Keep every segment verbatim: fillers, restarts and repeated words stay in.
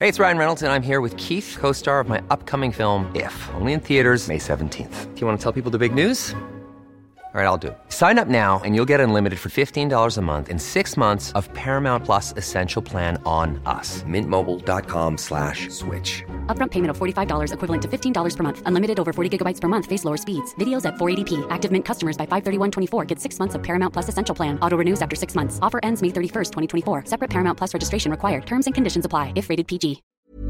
Hey, it's Ryan Reynolds, and I'm here with Keith, co-star of my upcoming film, If, only in theaters May seventeenth. Do you want to tell people the big news? All right, I'll do it. Sign up now and you'll get unlimited for fifteen dollars a month and six months of Paramount Plus Essential Plan on us. Mint Mobile dot com slash switch. Upfront payment of forty-five dollars equivalent to fifteen dollars per month. Unlimited over forty gigabytes per month. Face lower speeds. Videos at four eighty p. Active Mint customers by five thirty-one twenty-four get six months of Paramount Plus Essential Plan. Auto renews after six months. Offer ends May thirty-first, twenty twenty-four. Separate Paramount Plus registration required. Terms and conditions apply if rated P G.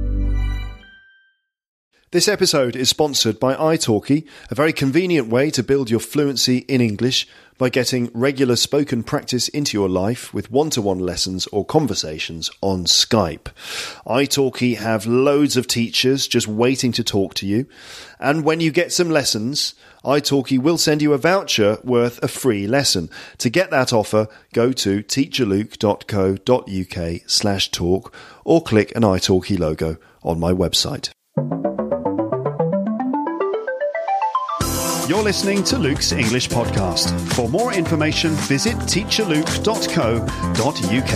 This episode is sponsored by italki, a very convenient way to build your fluency in English by getting regular spoken practice into your life with one-to-one lessons or conversations on Skype. italki have loads of teachers just waiting to talk to you, and when you get some lessons, italki will send you a voucher worth a free lesson. To get that offer, go to teacherluke.co.uk slash talk or click an italki logo on my website. You're listening to Luke's English Podcast. For more information, visit teacher luke dot co dot uk.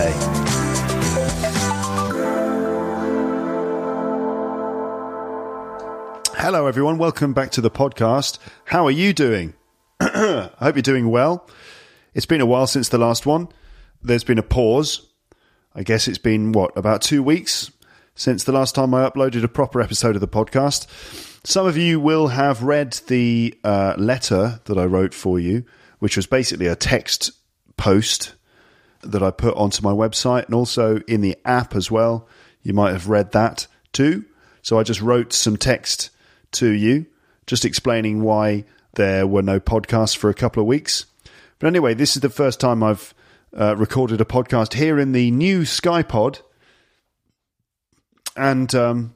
Hello, everyone. Welcome back to the podcast. How are you doing? I hope you're doing well. It's been a while since the last one. There's been a pause. I guess it's been, what, about two weeks since the last time I uploaded a proper episode of the podcast. Some of you will have read the uh, letter that I wrote for you, which was basically a text post that I put onto my website and also in the app as well. You might have read that too. So I just wrote some text to you, just explaining why there were no podcasts for a couple of weeks. But anyway, this is the first time I've uh, recorded a podcast here in the new SkyPod. And um,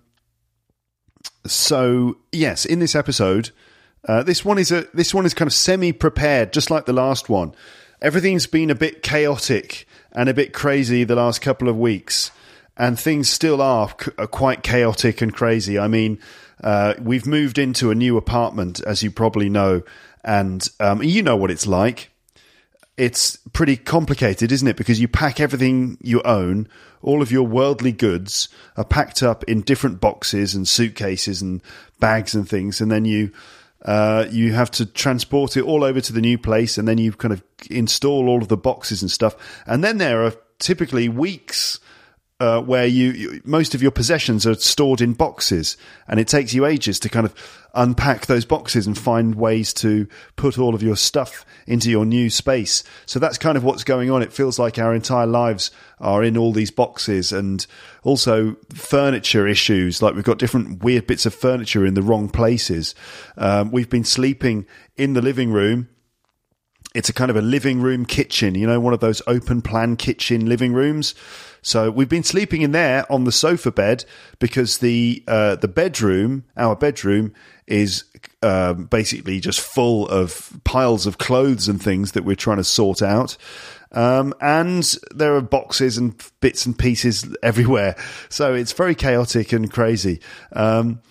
so, yes, in this episode, uh, this one is a this one is kind of semi-prepared, just like the last one. Everything's been a bit chaotic and a bit crazy the last couple of weeks, and things still are, c- are quite chaotic and crazy. I mean, uh, we've moved into a new apartment, as you probably know, and um, you know what it's like. It's pretty complicated, isn't it? Because you pack everything you own, all of your worldly goods are packed up in different boxes and suitcases and bags and things, and then you uh, you have to transport it all over to the new place, and then you kind of install all of the boxes and stuff. And then there are typically weeks uh, where you, you most of your possessions are stored in boxes, and it takes you ages to kind of unpack those boxes and find ways to put all of your stuff into your new space. So that's kind of what's going on. It feels like our entire lives are in all these boxes, and also furniture issues. Like we've got different weird bits of furniture in the wrong places. Um, we've been sleeping in the living room. It's a kind of a living room kitchen, you know, one of those open plan kitchen living rooms. So we've been sleeping in there on the sofa bed because the uh, the bedroom, our bedroom, is uh, basically just full of piles of clothes and things that we're trying to sort out. Um, and there are boxes and bits and pieces everywhere. So it's very chaotic and crazy. Um,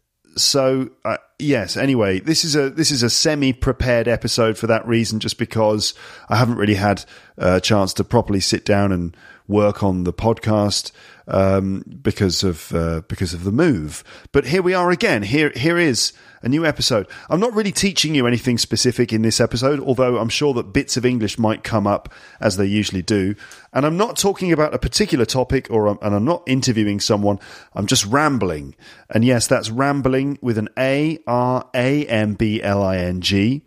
so, uh, yes, anyway, this is a this is a semi-prepared episode for that reason, just because I haven't really had a chance to properly sit down and work on the podcast um, because of uh, because of the move. But here we are again. Here here is a new episode. I'm not really teaching you anything specific in this episode, although I'm sure that bits of English might come up as they usually do. And I'm not talking about a particular topic, or and I'm not interviewing someone. I'm just rambling. And yes, that's rambling with an A, R A M B L I N G,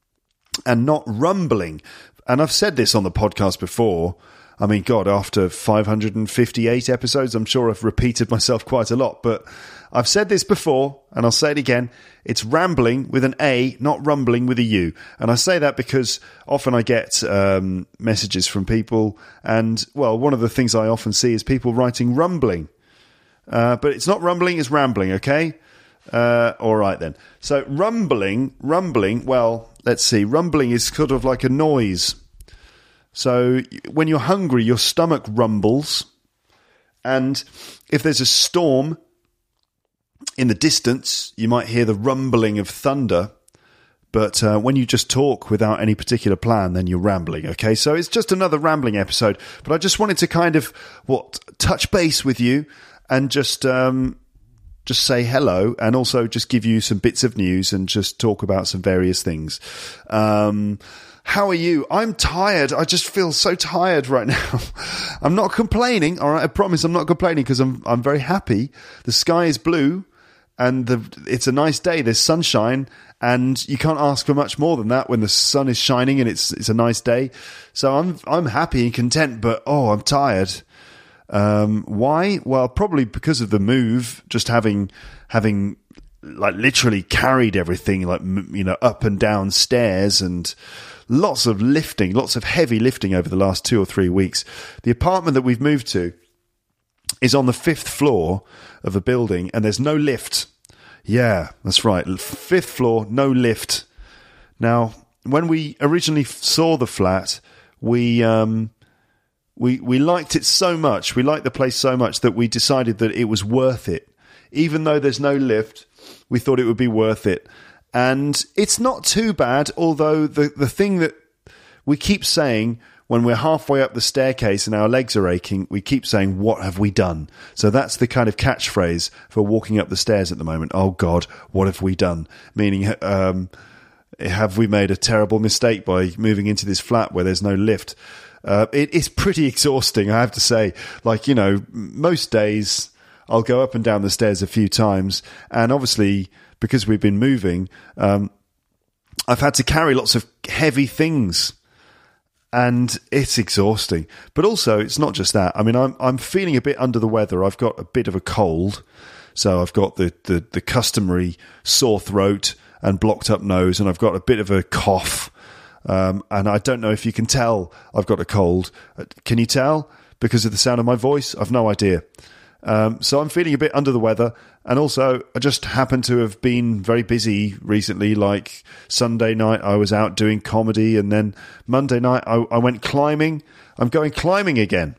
and not rumbling. And I've said this on the podcast before. I mean, God, after five hundred fifty-eight episodes, I'm sure I've repeated myself quite a lot, but I've said this before, and I'll say it again. It's rambling with an A, not rumbling with a U. And I say that because often I get um, messages from people, and, well, one of the things I often see is people writing rumbling. Uh, but it's not rumbling, it's rambling, okay? Uh, all right, then. So rumbling, rumbling, well, let's see. Rumbling is sort of like a noise. So when you're hungry, your stomach rumbles. And if there's a storm in the distance, you might hear the rumbling of thunder. But uh, when you just talk without any particular plan, then you're rambling, okay? So it's just another rambling episode. But I just wanted to kind of, what, touch base with you and just um, just say hello, and also just give you some bits of news and just talk about some various things. Um, how are you? I'm tired. I just feel so tired right now. I'm not complaining. All right, I promise I'm not complaining because I'm I'm very happy. The sky is blue, and the it's a nice day. There's sunshine, and you can't ask for much more than that when the sun is shining and it's it's a nice day. So I'm I'm happy and content. But oh, I'm tired. Um, why? Well, probably because of the move. Just having having like literally carried everything, like, you know, up and down stairs, and lots of lifting, lots of heavy lifting over the last two or three weeks. The apartment that we've moved to is on the fifth floor of a building, and there's no lift. Yeah, that's right. Fifth floor, no lift. Now, when we originally saw the flat, we um, we we liked it so much, we liked the place so much that we decided that it was worth it. Even though there's no lift, we thought it would be worth it. And it's not too bad, although the, the thing that we keep saying when we're halfway up the staircase and our legs are aching, we keep saying, what have we done? So that's the kind of catchphrase for walking up the stairs at the moment. Oh, God, what have we done? Meaning, um, have we made a terrible mistake by moving into this flat where there's no lift? Uh, it, it's pretty exhausting, I have to say. Like, you know, most days I'll go up and down the stairs a few times, and obviously, because we've been moving, um, I've had to carry lots of heavy things, and it's exhausting. But also, it's not just that. I mean, I'm I'm feeling a bit under the weather. I've got a bit of a cold, so I've got the, the, the customary sore throat and blocked up nose, and I've got a bit of a cough. Um, and I don't know if you can tell I've got a cold. Can you tell? Because of the sound of my voice? I've no idea. Um, so I'm feeling a bit under the weather, and also I just happen to have been very busy recently. Like Sunday night I was out doing comedy, and then Monday night I, I went climbing. I'm going climbing again.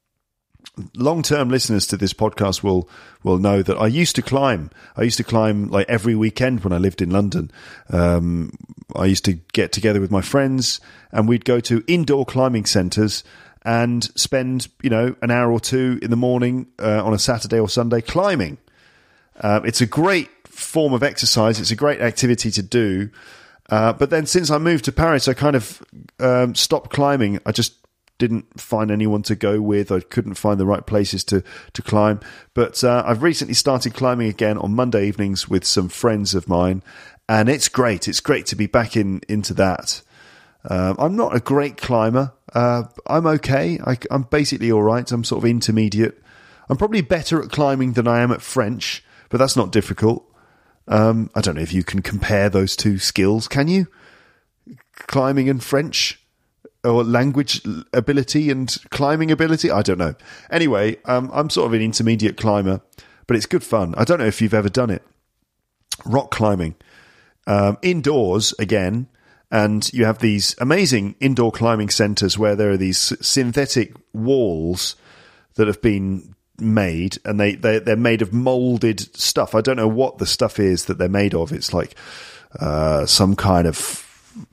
Long-term listeners to this podcast will will know that I used to climb. I used to climb like every weekend when I lived in London. Um, I used to get together with my friends, and we'd go to indoor climbing centres and spend, you know, an hour or two in the morning uh, on a Saturday or Sunday climbing. Uh, it's a great form of exercise. It's a great activity to do. Uh, but then since I moved to Paris, I kind of um, stopped climbing. I just didn't find anyone to go with. I couldn't find the right places to, to climb. But uh, I've recently started climbing again on Monday evenings with some friends of mine. And it's great. It's great to be back in into that. Um, I'm not a great climber. Uh, I'm okay. I, I'm basically all right. I'm sort of intermediate. I'm probably better at climbing than I am at French, but that's not difficult. Um, I don't know if you can compare those two skills. Can you? Climbing and French? Or language ability and climbing ability? I don't know. Anyway, um, I'm sort of an intermediate climber, but it's good fun. I don't know if you've ever done it. Rock climbing. Um, indoors, again. And you have these amazing indoor climbing centres where there are these synthetic walls that have been made, and they, they, they're made of moulded stuff. I don't know what the stuff is that they're made of. It's like uh, some kind of,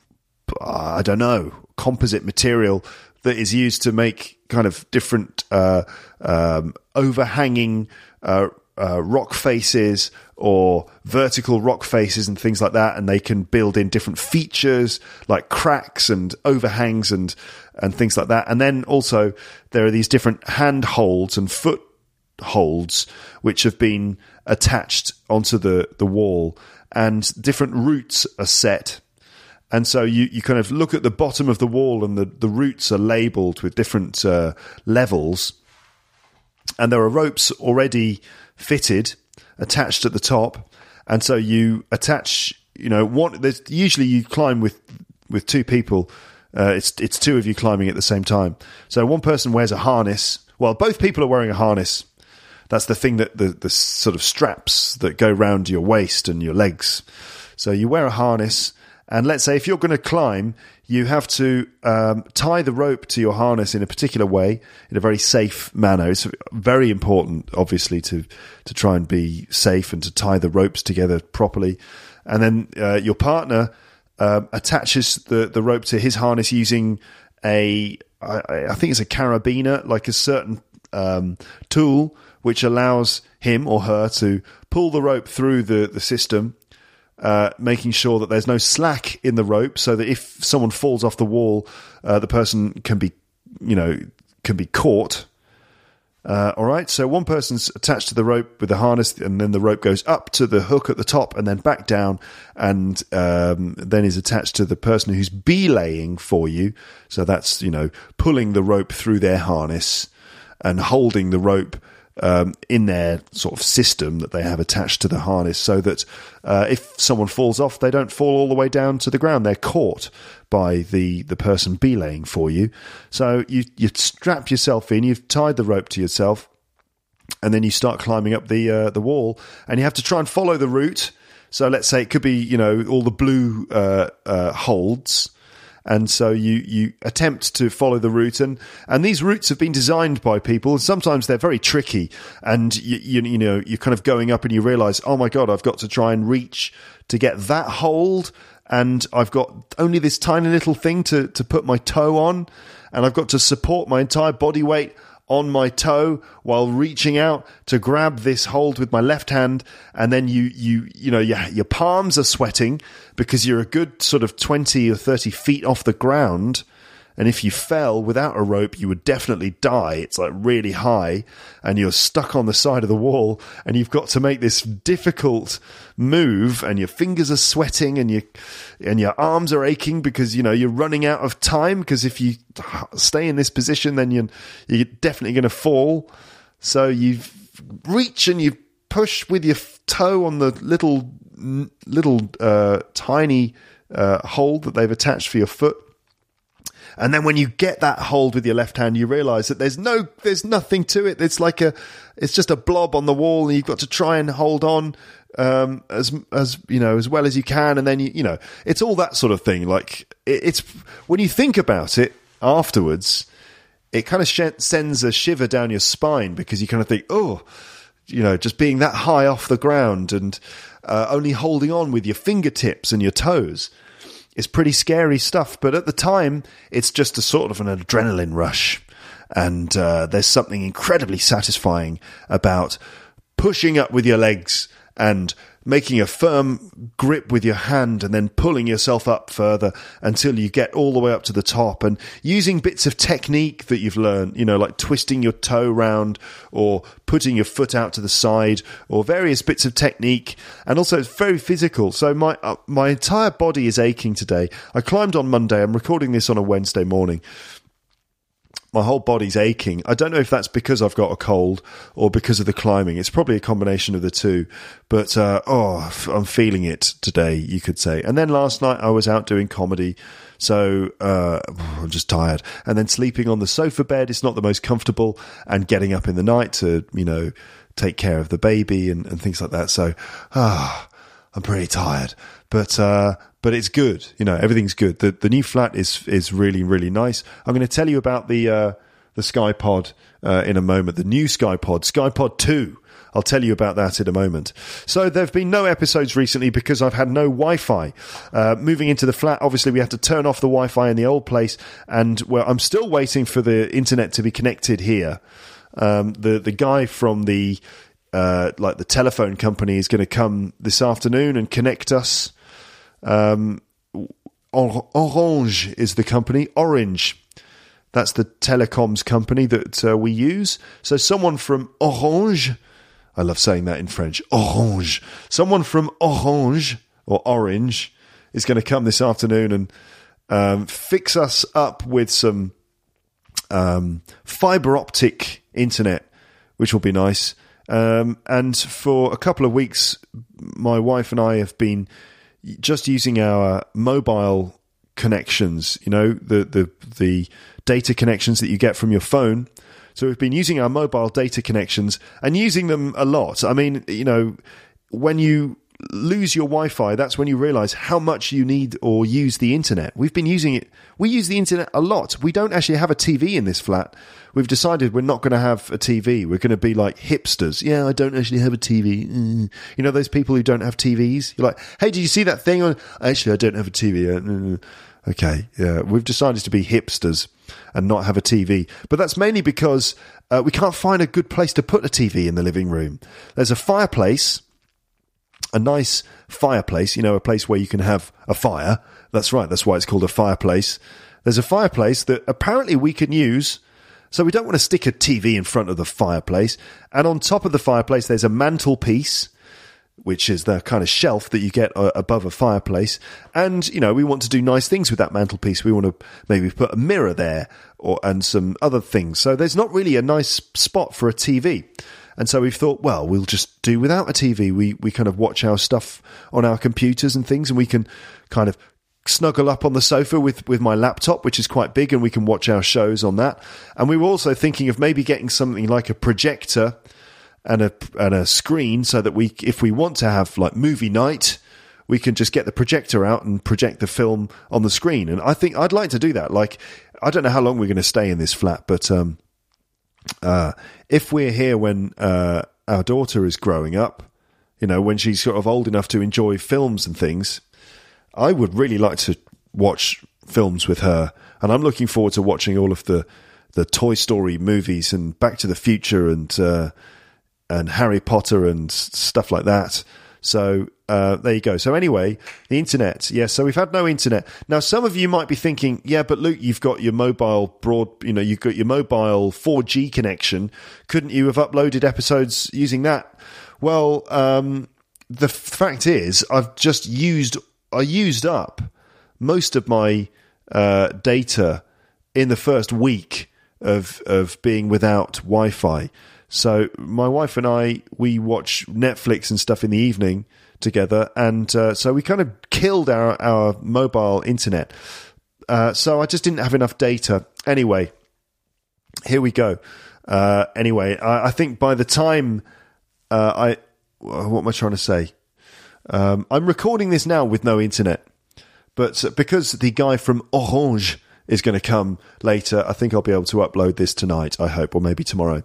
uh, I don't know, composite material that is used to make kind of different uh, um, overhanging uh, uh, rock faces or vertical rock faces and things like that, and they can build in different features like cracks and overhangs and and things like that. And then also there are these different handholds and footholds which have been attached onto the, the wall, and different routes are set. And so you, you kind of look at the bottom of the wall, and the, the routes are labelled with different uh, levels, and there are ropes already fitted, attached at the top, and so you attach, you know, one. There's usually you climb with with two people. Uh, it's it's two of you climbing at the same time. So one person wears a harness. Well, both people are wearing a harness. That's the thing that the the sort of straps that go round your waist and your legs. So you wear a harness, and let's say if you're going to climb, you have to um, tie the rope to your harness in a particular way, in a very safe manner. It's very important, obviously, to to try and be safe and to tie the ropes together properly. And then uh, your partner uh, attaches the, the rope to his harness using a, I, I think it's a carabiner, like a certain um, tool which allows him or her to pull the rope through the, the system, uh, making sure that there's no slack in the rope, so that if someone falls off the wall, uh, the person can be, you know, can be caught. Uh, all right, so one person's attached to the rope with the harness, and then the rope goes up to the hook at the top and then back down, and um, then is attached to the person who's belaying for you. So that's, you know, pulling the rope through their harness and holding the rope um, in their sort of system that they have attached to the harness, so that uh, if someone falls off, they don't fall all the way down to the ground. They're caught by the, the person belaying for you. So you, you strap yourself in, you've tied the rope to yourself, and then you start climbing up the uh, the wall, and you have to try and follow the route. So let's say it could be, you know, all the blue uh, uh, holds, and so you, you attempt to follow the route, and, and these routes have been designed by people. Sometimes they're very tricky, and you, you, you know, you're kind of going up and you realise, oh my God, I've got to try and reach to get that hold, and I've got only this tiny little thing to, to put my toe on, and I've got to support my entire body weight on my toe while reaching out to grab this hold with my left hand. And then you, you, you know, your, your palms are sweating because you're a good sort of twenty or thirty feet off the ground. And if you fell without a rope, you would definitely die. It's like really high, and you're stuck on the side of the wall, and you've got to make this difficult move, and your fingers are sweating, and you and your arms are aching because, you know, you're running out of time, because if you stay in this position, then you're, you're definitely going to fall. So you reach and you push with your toe on the little little uh, tiny uh, hold that they've attached for your foot. And then when you get that hold with your left hand, you realise that there's no, there's nothing to it. It's like a, it's just a blob on the wall, and you've got to try and hold on um, as as you know as well as you can. And then you, you know, it's all that sort of thing. Like it, it's when you think about it afterwards, it kind of sh- sends a shiver down your spine, because you kind of think, oh, you know, just being that high off the ground and uh, only holding on with your fingertips and your toes. It's pretty scary stuff, but at the time, it's just a sort of an adrenaline rush. And uh, there's something incredibly satisfying about pushing up with your legs and making a firm grip with your hand, and then pulling yourself up further until you get all the way up to the top, and using bits of technique that you've learned, you know, like twisting your toe round or putting your foot out to the side, or various bits of technique. And also it's very physical. So my uh, my entire body is aching today. I climbed on Monday. I'm recording this on a Wednesday morning. My whole body's aching. I don't know if that's because I've got a cold or because of the climbing. It's probably a combination of the two. But, uh, oh, I'm feeling it today, you could say. And then last night I was out doing comedy. So uh, I'm just tired. And then sleeping on the sofa bed is not the most comfortable. And getting up in the night to, you know, take care of the baby and, and things like that. So, ah, I'm pretty tired. But uh, but it's good. You know, everything's good. The the new flat is is really, really nice. I'm going to tell you about the uh, the SkyPod uh, in a moment. The new SkyPod, SkyPod two. I'll tell you about that in a moment. So there have been no episodes recently because I've had no Wi-Fi. Uh, moving into the flat, obviously we had to turn off the Wi-Fi in the old place, and well, I'm still waiting for the internet to be connected here. Um, the the guy from the uh, like the telephone company is going to come this afternoon and connect us. Um, Orange is the company. Orange. That's the telecoms company that uh, we use. So someone from Orange, I love saying that in French, Orange. Someone from Orange or Orange is going to come this afternoon and um, fix us up with some um, fiber optic internet, which will be nice. Um, and for a couple of weeks, my wife and I have been just using our mobile connections, you know, the, the, the data connections that you get from your phone. So we've been using our mobile data connections and using them a lot. I mean, you know, when you lose your Wi-Fi, that's when you realize how much you need or use the internet. We've been using it. We use the internet a lot. We don't actually have a T V in this flat. We've decided we're not going to have a T V. We're going to be like hipsters. Yeah, I don't actually have a T V. Mm. You know, those people who don't have T Vs? You're like, hey, did you see that thing on? Actually, I don't have a T V. Uh, Okay, yeah, we've decided to be hipsters and not have a T V. But that's mainly because uh, we can't find a good place to put a T V in the living room. There's a fireplace, a nice fireplace, you know, a place where you can have a fire. That's right, that's why it's called a fireplace. There's a fireplace that apparently we can use, so we don't want to stick a T V in front of the fireplace. And on top of the fireplace, there's a mantelpiece, which is the kind of shelf that you get uh, above a fireplace. And, you know, we want to do nice things with that mantelpiece. We want to maybe put a mirror there or and some other things. So there's not really a nice spot for a T V. And so we've thought, well, we'll just do without a T V. We we kind of watch our stuff on our computers and things, and we can kind of snuggle up on the sofa with, with my laptop, which is quite big, and we can watch our shows on that. And we were also thinking of maybe getting something like a projector and a and a screen, so that we, if we want to have like movie night, we can just get the projector out and project the film on the screen. And I think I'd like to do that. Like, I don't know how long we're going to stay in this flat, but um, uh, if we're here when uh, our daughter is growing up, you know, when she's sort of old enough to enjoy films and things, I would really like to watch films with her. And I'm looking forward to watching all of the the Toy Story movies and Back to the Future and uh, and Harry Potter and stuff like that. So uh, there you go. So anyway, the internet. Yes, yeah, so we've had no internet. Now, some of you might be thinking, yeah, but Luke, you've got your mobile broad, you know, you've got your mobile four G connection. Couldn't you have uploaded episodes using that? Well, um, the f- fact is, I've just used, I used up most of my uh, data in the first week of of being without Wi-Fi. So my wife and I, we watch Netflix and stuff in the evening together, and uh, so we kind of killed our, our mobile internet. Uh, so I just didn't have enough data. Anyway, here we go. Uh, anyway, I, I think by the time uh, I... What am I trying to say? Um, I'm recording this now with no internet, but because the guy from Orange is going to come later, I think I'll be able to upload this tonight, I hope, or maybe tomorrow.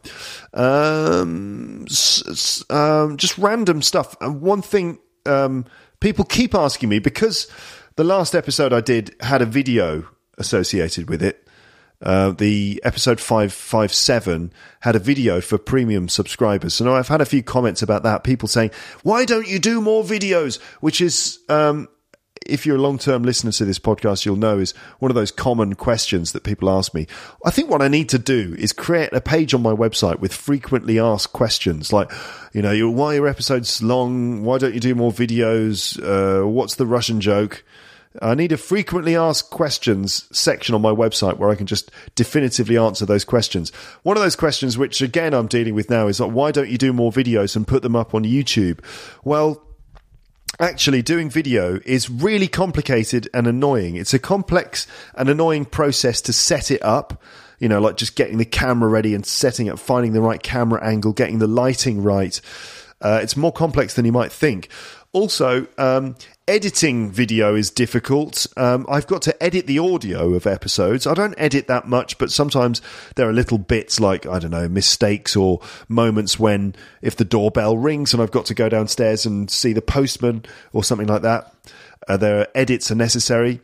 Um, s- um, just random stuff. And one thing, um, people keep asking me, because the last episode I did had a video associated with it. Uh, the episode five fifty-seven had a video for premium subscribers. So now I've had a few comments about that. People saying, why don't you do more videos? Which is... Um, if you're a long-term listener to this podcast, you'll know is one of those common questions that people ask me. I think what I need to do is create a page on my website with frequently asked questions, like, you know, why are your episodes long? Why don't you do more videos? Uh, what's the Russian joke? I need a frequently asked questions section on my website where I can just definitively answer those questions. One of those questions, which again I'm dealing with now, is like, why don't you do more videos and put them up on YouTube? Well, actually, doing video is really complicated and annoying. It's a complex and annoying process to set it up, you know, like just getting the camera ready and setting up, finding the right camera angle, getting the lighting right. Uh, it's more complex than you might think. Also, um, editing video is difficult. Um, I've got to edit the audio of episodes. I don't edit that much, but sometimes there are little bits like, I don't know, mistakes or moments when if the doorbell rings and I've got to go downstairs and see the postman or something like that, uh, there are edits are necessary.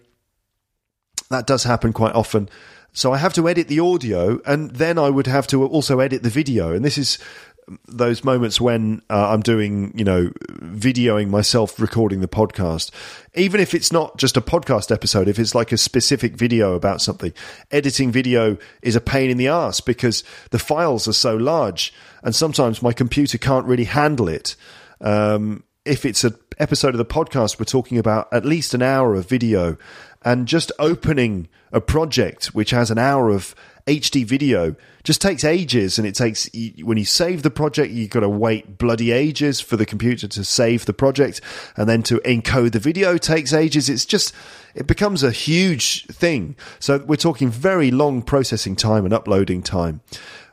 That does happen quite often. So I have to edit the audio, and then I would have to also edit the video. And this is those moments when uh, I'm doing, you know, videoing myself recording the podcast. Even if it's not just a podcast episode, if it's like a specific video about something, editing video is a pain in the ass because the files are so large and sometimes my computer can't really handle it. Um, if it's an episode of the podcast, we're talking about at least an hour of video, and just opening a project which has an hour of H D video just takes ages, and it takes, when you save the project, you've got to wait bloody ages for the computer to save the project, and then to encode the video takes ages. It's just, it becomes a huge thing. So we're talking very long processing time and uploading time.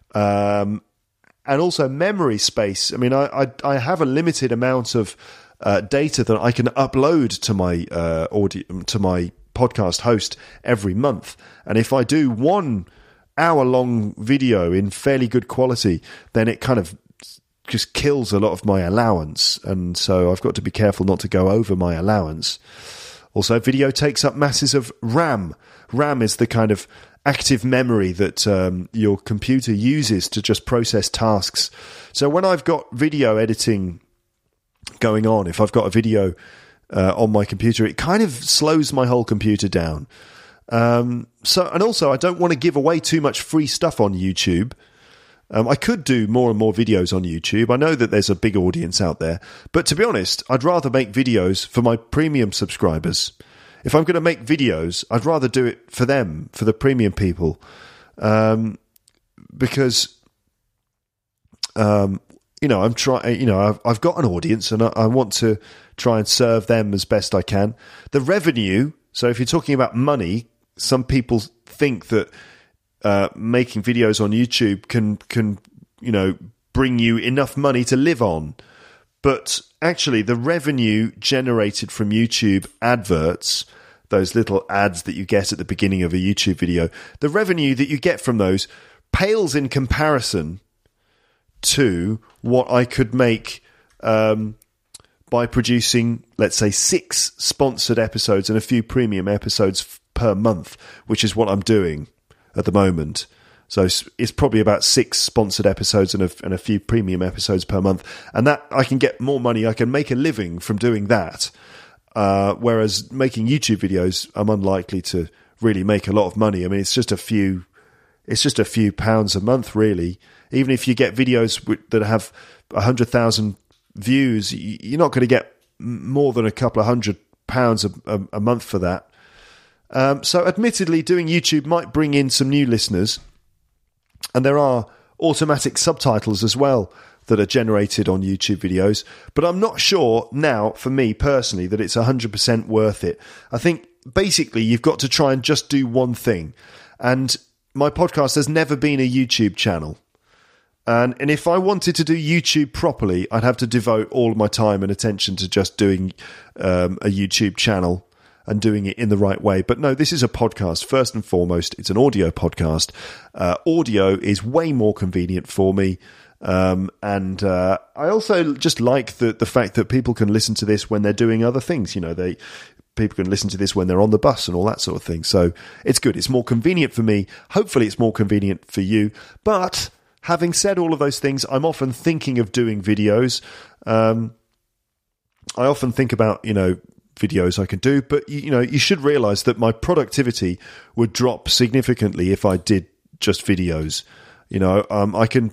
Um, and also memory space. I mean, I, I, I have a limited amount of uh, data that I can upload to my uh, audio, to my podcast host every month. And if I do one hour-long video in fairly good quality, then it kind of just kills a lot of my allowance. And so I've got to be careful not to go over my allowance. Also, video takes up masses of RAM. RAM is the kind of active memory that um, your computer uses to just process tasks. So when I've got video editing going on, if I've got a video uh, on my computer, it kind of slows my whole computer down. Um, so, and also, I don't want to give away too much free stuff on YouTube. Um, I could do more and more videos on YouTube. I know that there's a big audience out there. But to be honest, I'd rather make videos for my premium subscribers. If I'm going to make videos, I'd rather do it for them, for the premium people. Um, because, um, you know, I'm trying, you know, I've, I've got an audience and I, I want to try and serve them as best I can. The revenue, so if you're talking about money, some people think that Uh, making videos on YouTube can, can, you know, bring you enough money to live on. But actually, the revenue generated from YouTube adverts, those little ads that you get at the beginning of a YouTube video, the revenue that you get from those pales in comparison to what I could make um, by producing, let's say, six sponsored episodes and a few premium episodes f- per month, which is what I'm doing at the moment. So it's probably about six sponsored episodes and a, and a few premium episodes per month. And that I can get more money. I can make a living from doing that. Uh, whereas making YouTube videos, I'm unlikely to really make a lot of money. I mean, it's just a few, it's just a few pounds a month, really. Even if you get videos that have a hundred thousand views, you're not going to get more than a couple of hundred pounds a, a, a month for that. Um, so admittedly, doing YouTube might bring in some new listeners, and there are automatic subtitles as well that are generated on YouTube videos, but I'm not sure now, for me personally, that it's one hundred percent worth it. I think basically you've got to try and just do one thing, and my podcast has never been a YouTube channel. And, and if I wanted to do YouTube properly, I'd have to devote all of my time and attention to just doing um, a YouTube channel and doing it in the right way. But no, this is a podcast. First and foremost, it's an audio podcast. Uh, audio is way more convenient for me. Um, and uh, I also just like the, the fact that people can listen to this when they're doing other things. You know, they people can listen to this when they're on the bus and all that sort of thing. So it's good. It's more convenient for me. Hopefully it's more convenient for you. But having said all of those things, I'm often thinking of doing videos. Um, I often think about, you know, videos I can do, but you know, you should realize that my productivity would drop significantly if I did just videos. You know, um, I can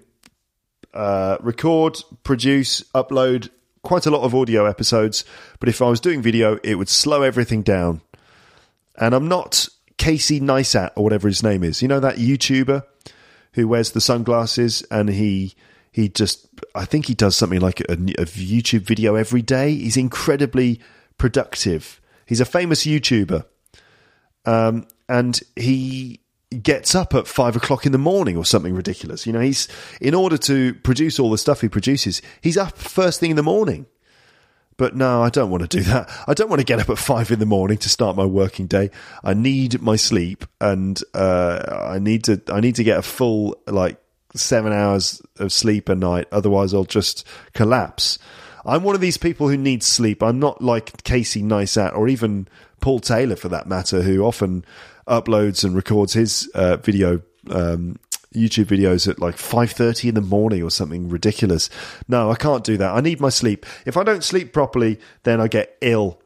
uh, record, produce, upload quite a lot of audio episodes, but if I was doing video, it would slow everything down. And I'm not Casey Neistat or whatever his name is. You know, that YouTuber who wears the sunglasses and he he just, I think he does something like a, a YouTube video every day. He's incredibly productive. He's a famous YouTuber, um, and he gets up at five o'clock in the morning or something ridiculous. You know, he's in order to produce all the stuff he produces, he's up first thing in the morning. But no, I don't want to do that. I don't want to get up at five in the morning to start my working day. I need my sleep, and uh, I need to. I need to get a full like seven hours of sleep a night. Otherwise, I'll just collapse. I'm one of these people who needs sleep. I'm not like Casey Neistat or even Paul Taylor, for that matter, who often uploads and records his uh, video um, YouTube videos at like five thirty in the morning or something ridiculous. No, I can't do that. I need my sleep. If I don't sleep properly, then I get ill.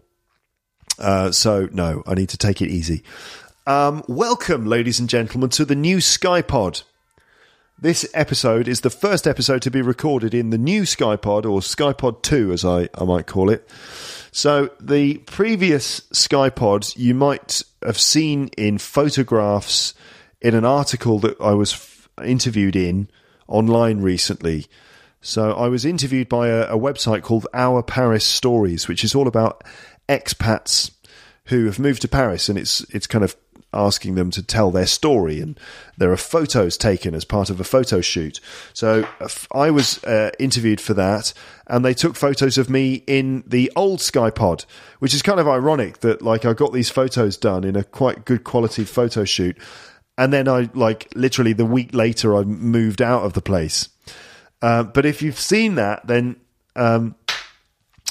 Uh, so, no, I need to take it easy. Um, welcome, ladies and gentlemen, to the new SkyPod. This episode is the first episode to be recorded in the new SkyPod, or SkyPod two, as I, I might call it. So the previous SkyPod you might have seen in photographs in an article that I was f- interviewed in online recently. So I was interviewed by a, a website called Our Paris Stories, which is all about expats who have moved to Paris, and it's it's kind of asking them to tell their story, and there are photos taken as part of a photo shoot. So I was uh, interviewed for that, and they took photos of me in the old SkyPod, which is kind of ironic that like I got these photos done in a quite good quality photo shoot, and then I like literally the week later I moved out of the place. Uh, but if you've seen that, then um,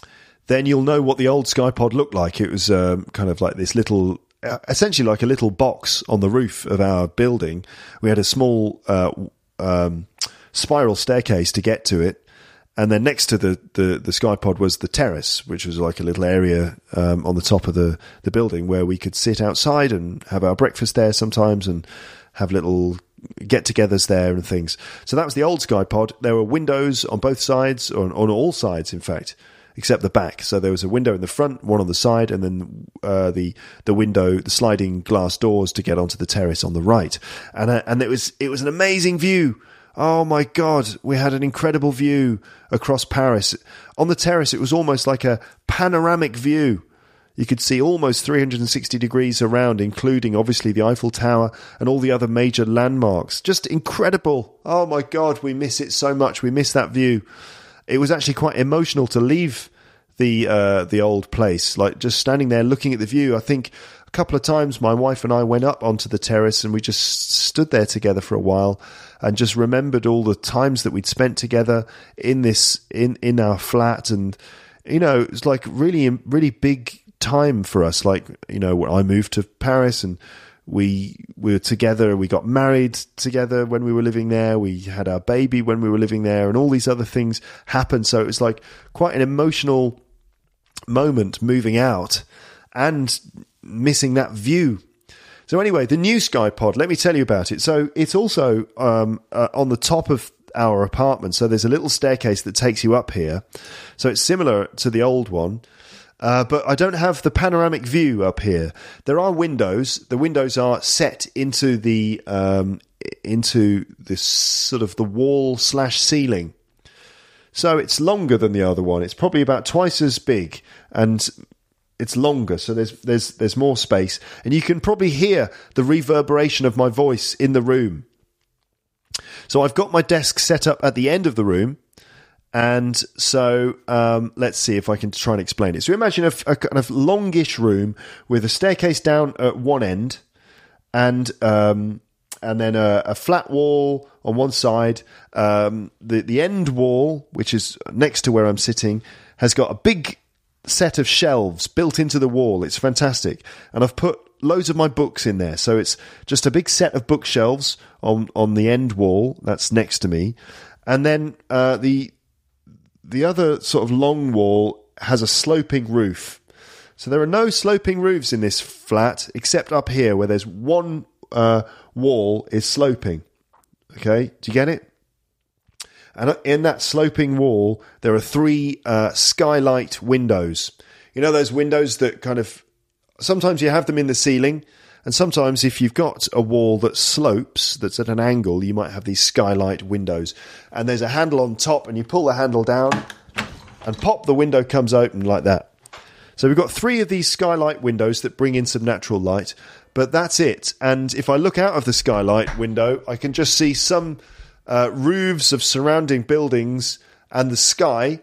then you'll know what the old Skypod looked like. It was um, kind of like this little, uh, essentially like a little box on the roof of our building. We had a small uh, um, spiral staircase to get to it. And then next to the, the, the Skypod was the terrace, which was like a little area um, on the top of the, the building where we could sit outside and have our breakfast there sometimes and have little get-togethers there and things. So that was the old Skypod. There were windows on both sides, or on all sides, in fact, except the back. So there was a window in the front, one on the side, and then uh, the the window, the sliding glass doors to get onto the terrace on the right. And uh, and it was it was an amazing view. Oh my God, we had an incredible view across Paris. On the terrace, it was almost like a panoramic view. You could see almost three hundred sixty degrees around, including obviously the Eiffel Tower and all the other major landmarks. Just incredible. Oh my God, we miss it so much. We miss that view. It was actually quite emotional to leave the uh, the old place, like just standing there looking at the view. I think a couple of times my wife and I went up onto the terrace and we just stood there together for a while and just remembered all the times that we'd spent together in this in, in our flat. And, you know, it was like really, really big time for us. Like, you know, when I moved to Paris and we, we were together, we got married together when we were living there. We had our baby when we were living there and all these other things happened. So it was like quite an emotional moment moving out and missing that view. So anyway, the new Skypod, let me tell you about it. So it's also um, uh, on the top of our apartment. So there's a little staircase that takes you up here. So it's similar to the old one. Uh, but I don't have the panoramic view up here. There are windows. The windows are set into the um, into this sort of the wall slash ceiling. So it's longer than the other one. It's probably about twice as big and it's longer, so there's there's there's more space, and you can probably hear the reverberation of my voice in the room. So I've got my desk set up at the end of the room, and so um, let's see if I can try and explain it. So imagine a, a kind of longish room with a staircase down at one end, and um, and then a, a flat wall on one side. Um, the the end wall, which is next to where I'm sitting, has got a big set of shelves built into the wall. It's fantastic, and I've put loads of my books in there, so it's just a big set of bookshelves on on the end wall that's next to me, and then uh, the the other sort of long wall has a sloping roof. So there are no sloping roofs in this flat except up here where there's one uh, wall is sloping. Okay, do you get it? And in that sloping wall, there are three uh, skylight windows. You know those windows that kind of... Sometimes you have them in the ceiling, and sometimes if you've got a wall that slopes, that's at an angle, you might have these skylight windows. And there's a handle on top, and you pull the handle down, and pop, the window comes open like that. So we've got three of these skylight windows that bring in some natural light, but that's it. And if I look out of the skylight window, I can just see some... Uh, roofs of surrounding buildings and the sky.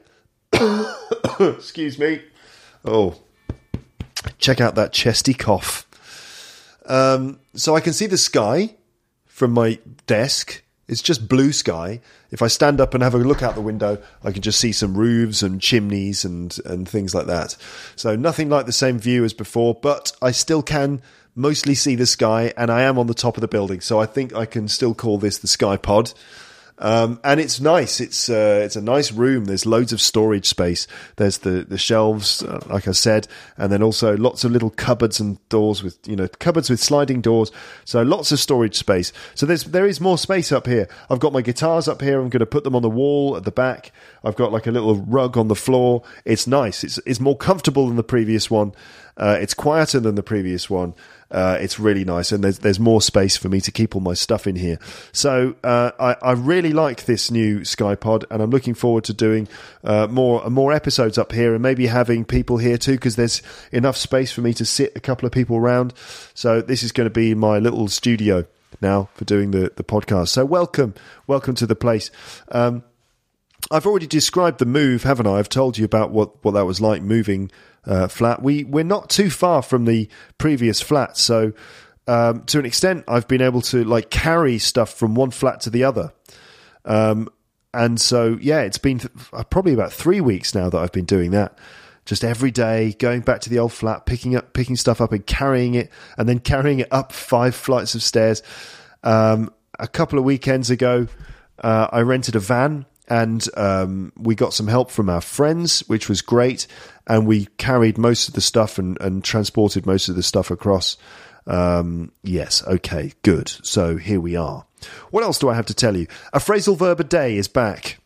Excuse me. Oh, check out that chesty cough. Um, so I can see the sky from my desk. It's just blue sky. If I stand up and have a look out the window, I can just see some roofs and chimneys and, and things like that. So nothing like the same view as before, but I still can mostly see the sky, and I am on the top of the building, so I think I can still call this the Skypod. Um, and it's nice. It's uh, it's a nice room. There's loads of storage space. There's the the shelves, uh, like I said, and then also lots of little cupboards and doors with you know cupboards with sliding doors. So lots of storage space. So there's there is more space up here. I've got my guitars up here. I'm going to put them on the wall at the back. I've got like a little rug on the floor. It's nice. It's it's more comfortable than the previous one. Uh, it's quieter than the previous one. Uh, it's really nice, and there's there's more space for me to keep all my stuff in here. So uh, I, I really like this new Skypod, and I'm looking forward to doing uh, more more episodes up here, and maybe having people here too, because there's enough space for me to sit a couple of people around. So this is going to be my little studio now for doing the, the podcast. So welcome, welcome to the place. Um, I've already described the move, haven't I? I've told you about what, what that was like moving uh, flat. We, we're not too far from the previous flat. So um, to an extent, I've been able to like carry stuff from one flat to the other. Um, and so, yeah, it's been th- probably about three weeks now that I've been doing that. just every day going back to the old flat, picking up, picking stuff up and carrying it, and then carrying it up five flights of stairs. Um, a couple of weekends ago, uh, I rented a van, and um, we got some help from our friends, which was great. And we carried most of the stuff and, and transported most of the stuff across. Um, yes, okay, good. So here we are. What else do I have to tell you? A phrasal verb a day is back.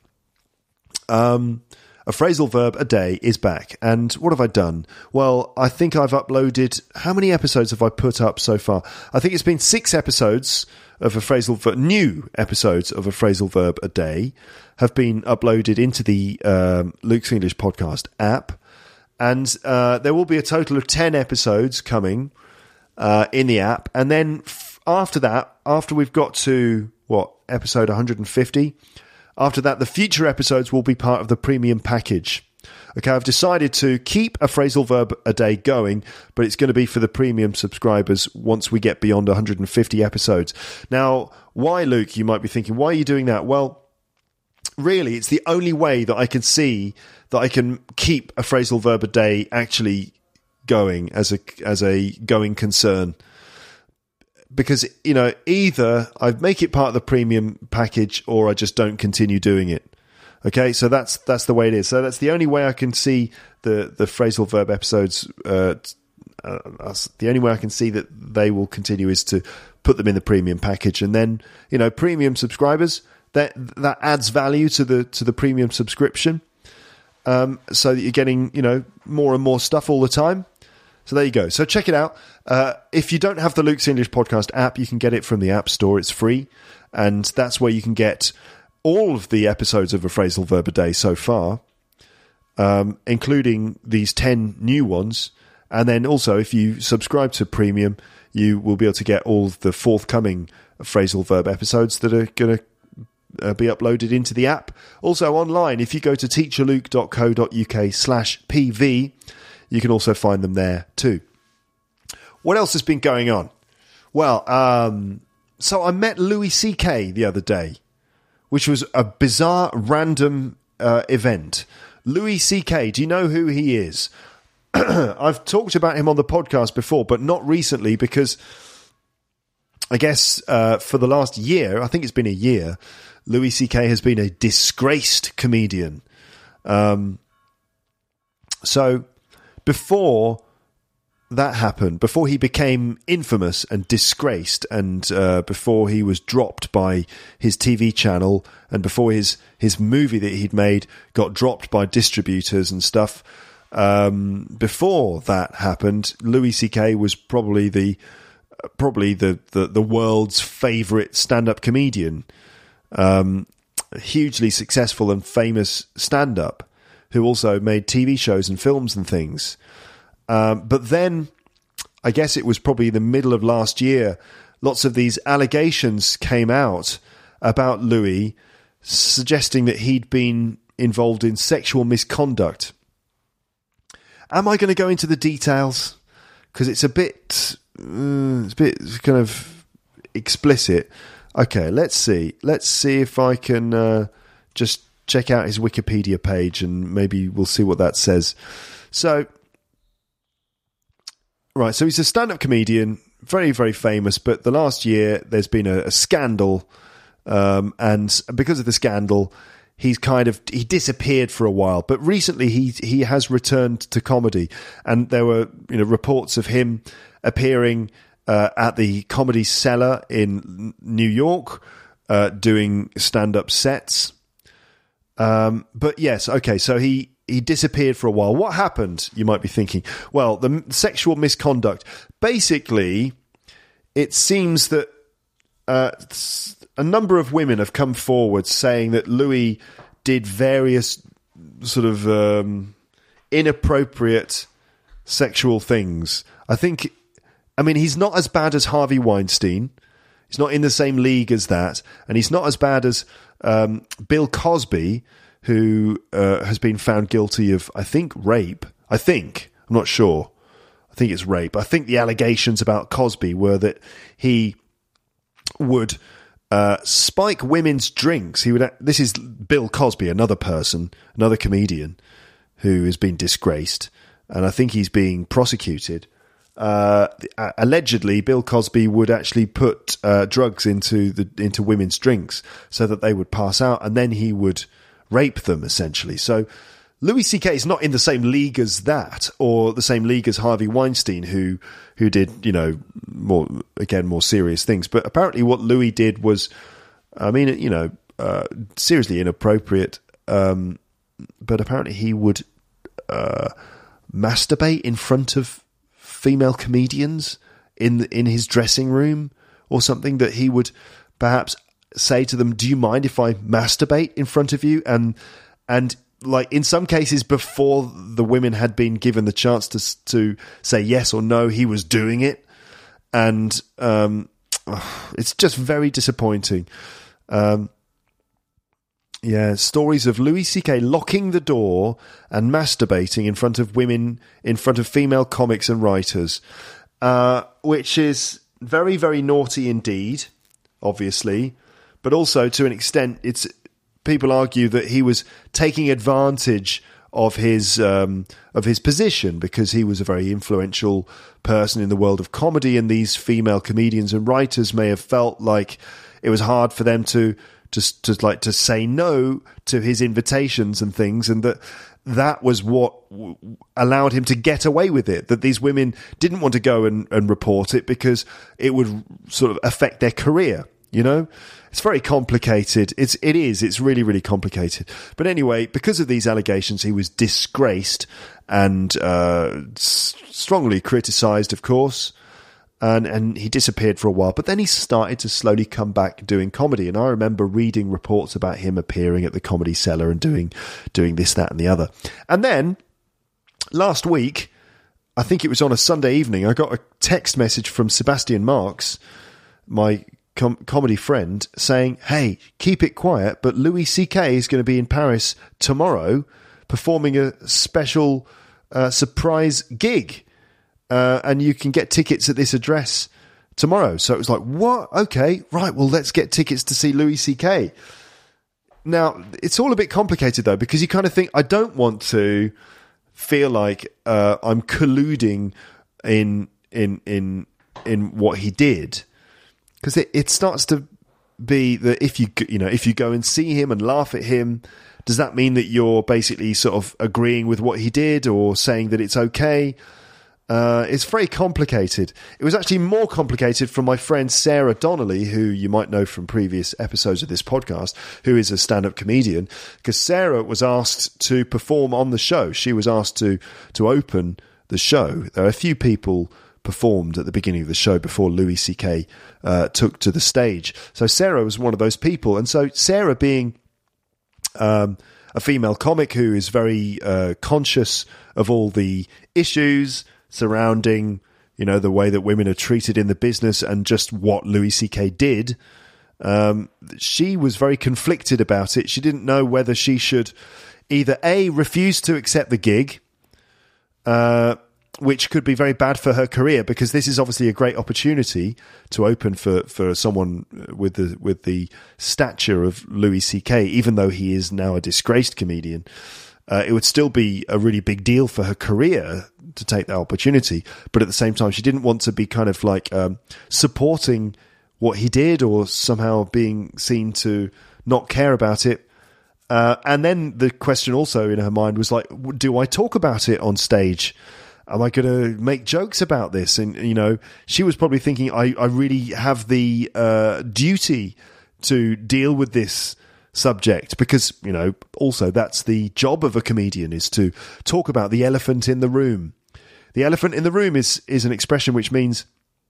Um, a phrasal verb a day is back. And what have I done? Well, I think I've uploaded... How many episodes have I put up so far? I think it's been six episodes of a phrasal verb... New episodes of a phrasal verb a day have been uploaded into the um, Luke's English Podcast app. And uh, there will be a total of ten episodes coming uh, in the app. And then f- after that, after we've got to, what, episode one hundred fifty... After that, the future episodes will be part of the premium package. Okay, I've decided to keep a phrasal verb a day going, but it's going to be for the premium subscribers once we get beyond one hundred fifty episodes. Now, why, Luke? You might be thinking, why are you doing that? Well, really, it's the only way that I can see that I can keep a phrasal verb a day actually going as a as a going concern. Because, you know, either I make it part of the premium package or I just don't continue doing it. Okay, so that's that's the way it is. So that's the only way I can see the, the phrasal verb episodes. Uh, uh, the only way I can see that they will continue is to put them in the premium package. And then, you know, premium subscribers, that that adds value to the to the premium subscription. Um, so that you're getting, you know, more and more stuff all the time. So there you go. So check it out. Uh, if you don't have the Luke's English Podcast app, you can get it from the App Store. It's free. And that's where you can get all of the episodes of A Phrasal Verb a Day so far, um, including these ten new ones. And then also, if you subscribe to Premium, you will be able to get all of the forthcoming Phrasal Verb episodes that are going to uh, be uploaded into the app. Also online, if you go to teacherluke.co.uk slash PV, you can also find them there too. What else has been going on? Well, um, so I met Louis C K the other day, which was a bizarre, random uh, event. Louis C K, do you know who he is? I've talked about him on the podcast before, but not recently because I guess uh, for the last year, I think it's been a year, Louis C K has been a disgraced comedian. Um, so... Before that happened, before he became infamous and disgraced, and uh, before he was dropped by his T V channel, and before his, his movie that he'd made got dropped by distributors and stuff, um, before that happened, Louis C K was probably the probably the, the, the world's favourite stand-up comedian, um, hugely successful and famous stand-up, who also made T V shows and films and things. Um, but then, I guess it was probably the middle of last year, lots of these allegations came out about Louis, suggesting that he'd been involved in sexual misconduct. Am I going to go into the details? Because it's a bit, uh, it's a bit kind of explicit. Okay, let's see. Let's see if I can uh, just check out his Wikipedia page and maybe we'll see what that says. So, right, so he's a stand-up comedian, very, very famous, but the last year there's been a, a scandal, um, and because of the scandal, he's kind of, he disappeared for a while, but recently he he has returned to comedy, and there were, you know, reports of him appearing uh, at the Comedy Cellar in New York, uh, doing stand-up sets. Um, but yes, okay, so he, he disappeared for a while. What happened, you might be thinking? Well, the m- sexual misconduct. Basically, it seems that uh, a number of women have come forward saying that Louis did various sort of um, inappropriate sexual things. I think, I mean, he's not as bad as Harvey Weinstein. He's not in the same league as that. And he's not as bad as um, Bill Cosby, who uh, has been found guilty of, I think, rape. I think. I'm not sure. I think it's rape. I think the allegations about Cosby were that he would uh, spike women's drinks. He would. This is Bill Cosby, another person, another comedian, who has been disgraced, and I think he's being prosecuted. Uh, allegedly, Bill Cosby would actually put uh, drugs into the into women's drinks so that they would pass out, and then he would rape them, essentially. So Louis C K is not in the same league as that, or the same league as Harvey Weinstein, who who did, you know, more again more serious things. But apparently, what Louis did was, I mean, you know, uh, seriously inappropriate. Um, but apparently, he would uh, masturbate in front of female comedians in in his dressing room or something, that he would perhaps say to them, do you mind if I masturbate in front of you? And and like in some cases, before the women had been given the chance to to say yes or no, he was doing it. And um, it's just very disappointing. Um, yeah, stories of Louis C K locking the door and masturbating in front of women, in front of female comics and writers, uh, which is very, very naughty indeed, obviously. But also, to an extent, it's people argue that he was taking advantage of his um, of his position, because he was a very influential person in the world of comedy, and these female comedians and writers may have felt like it was hard for them to to, to like to say no to his invitations and things, and that that was what w- allowed him to get away with it, that these women didn't want to go and, and report it because it would sort of affect their career. You know, it's very complicated. It's, it is, it's really, really complicated. But anyway, because of these allegations, he was disgraced and uh, s- strongly criticised, of course. And, and he disappeared for a while, but then he started to slowly come back doing comedy. And I remember reading reports about him appearing at the Comedy Cellar and doing, doing this, that, and the other. And then last week, I think it was on a Sunday evening, I got a text message from Sebastian Marks, my com- comedy friend, saying, hey, keep it quiet, but Louis C K is going to be in Paris tomorrow performing a special uh, surprise gig. Uh, and you can get tickets at this address tomorrow. So it was like, what? Okay, right, well, let's get tickets to see Louis C K. Now, it's all a bit complicated, though, because you kind of think, I don't want to feel like uh, I'm colluding in in in in what he did, because it, it starts to be that if you you know if you go and see him and laugh at him, does that mean that you're basically sort of agreeing with what he did or saying that it's okay? Uh, it's very complicated. It was actually more complicated from my friend Sarah Donnelly, who you might know from previous episodes of this podcast, who is a stand-up comedian, because Sarah was asked to perform on the show. She was asked to to open the show. There are a few people performed at the beginning of the show before Louis C K uh, took to the stage. So Sarah was one of those people. And so Sarah, being um, a female comic who is very uh, conscious of all the issues surrounding, you know, the way that women are treated in the business and just what Louis C K did, um, she was very conflicted about it. She didn't know whether she should either A, refuse to accept the gig, uh, which could be very bad for her career, because this is obviously a great opportunity to open for, for someone with the with the stature of Louis C K, even though he is now a disgraced comedian. Uh, it would still be a really big deal for her career to take that opportunity. But at the same time, she didn't want to be kind of like um, supporting what he did, or somehow being seen to not care about it. Uh, and then the question also in her mind was like, do I talk about it on stage? Am I going to make jokes about this? And, you know, she was probably thinking, I, I really have the uh, duty to deal with this subject, because, you know, also that's the job of a comedian, is to talk about the elephant in the room. The elephant in the room is is an expression which means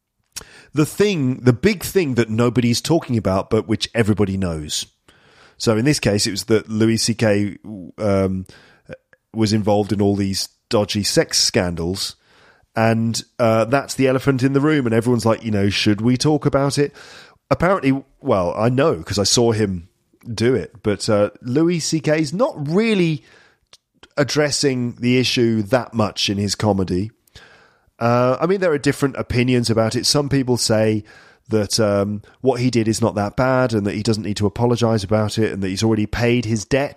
the thing, the big thing that nobody's talking about, but which everybody knows. So in this case, it was that Louis C K um, was involved in all these dodgy sex scandals, and uh, that's the elephant in the room, and everyone's like, you know, should we talk about it? Apparently, well, I know because I saw him do it, but uh, Louis C K is not really addressing the issue that much in his comedy. Uh, I mean, there are different opinions about it. Some people say that um, what he did is not that bad, and that he doesn't need to apologise about it, and that he's already paid his debt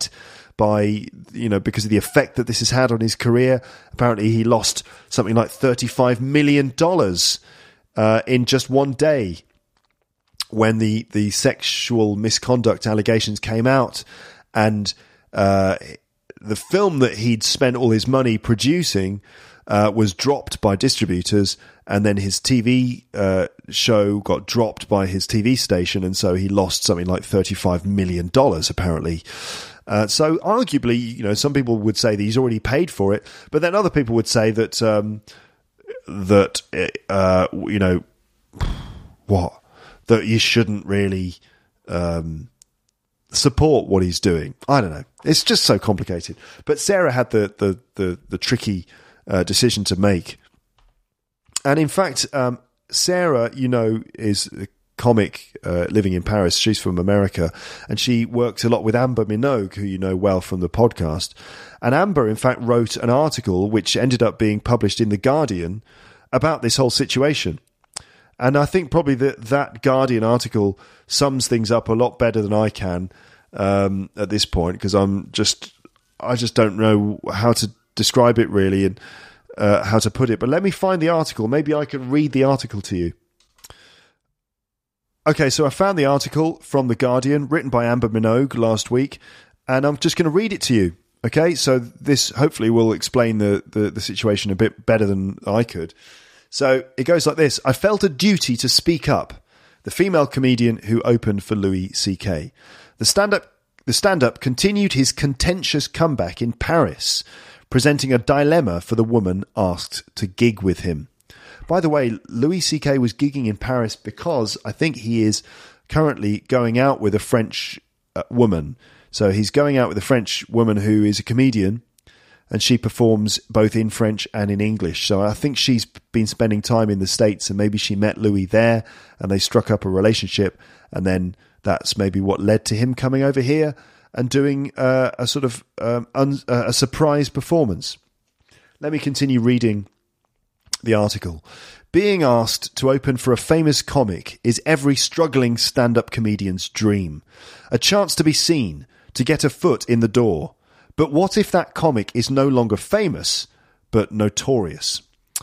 by, you know, because of the effect that this has had on his career. Apparently he lost something like thirty-five million dollars uh, in just one day when the, the sexual misconduct allegations came out. And uh, the film that he'd spent all his money producing uh, was dropped by distributors, and then his T V uh, show got dropped by his T V station, and so he lost something like thirty-five million dollars, apparently. Uh, so arguably, you know, some people would say that he's already paid for it, but then other people would say that, um, that uh, you know, what? That you shouldn't really um, support what he's doing. I don't know. It's just so complicated. But Sarah had the the the, the tricky uh, decision to make. And in fact, um, Sarah, you know, is a comic uh, living in Paris. She's from America, and she works a lot with Amber Minogue, who you know well from the podcast. And Amber, in fact, wrote an article which ended up being published in The Guardian about this whole situation. And I think probably that that Guardian article sums things up a lot better than I can um, at this point, because I'm just, I just don't know how to describe it really, and uh, how to put it. But let me find the article. Maybe I can read the article to you. Okay, so I found the article from The Guardian, written by Amber Minogue last week, and I'm just going to read it to you. Okay, so this hopefully will explain the, the, the situation a bit better than I could. So it goes like this. I felt a duty to speak up. The female comedian who opened for Louis C K. The stand-up, the stand-up continued his contentious comeback in Paris, presenting a dilemma for the woman asked to gig with him. By the way, Louis C K was gigging in Paris because I think he is currently going out with a French uh, woman. So he's going out with a French woman who is a comedian, and she performs both in French and in English. So I think she's been spending time in the States, and maybe she met Louis there and they struck up a relationship. And then that's maybe what led to him coming over here and doing uh, a sort of um, un- uh, a surprise performance. Let me continue reading the article. Being asked to open for a famous comic is every struggling stand-up comedian's dream. A chance to be seen, to get a foot in the door. But what if that comic is no longer famous, but notorious?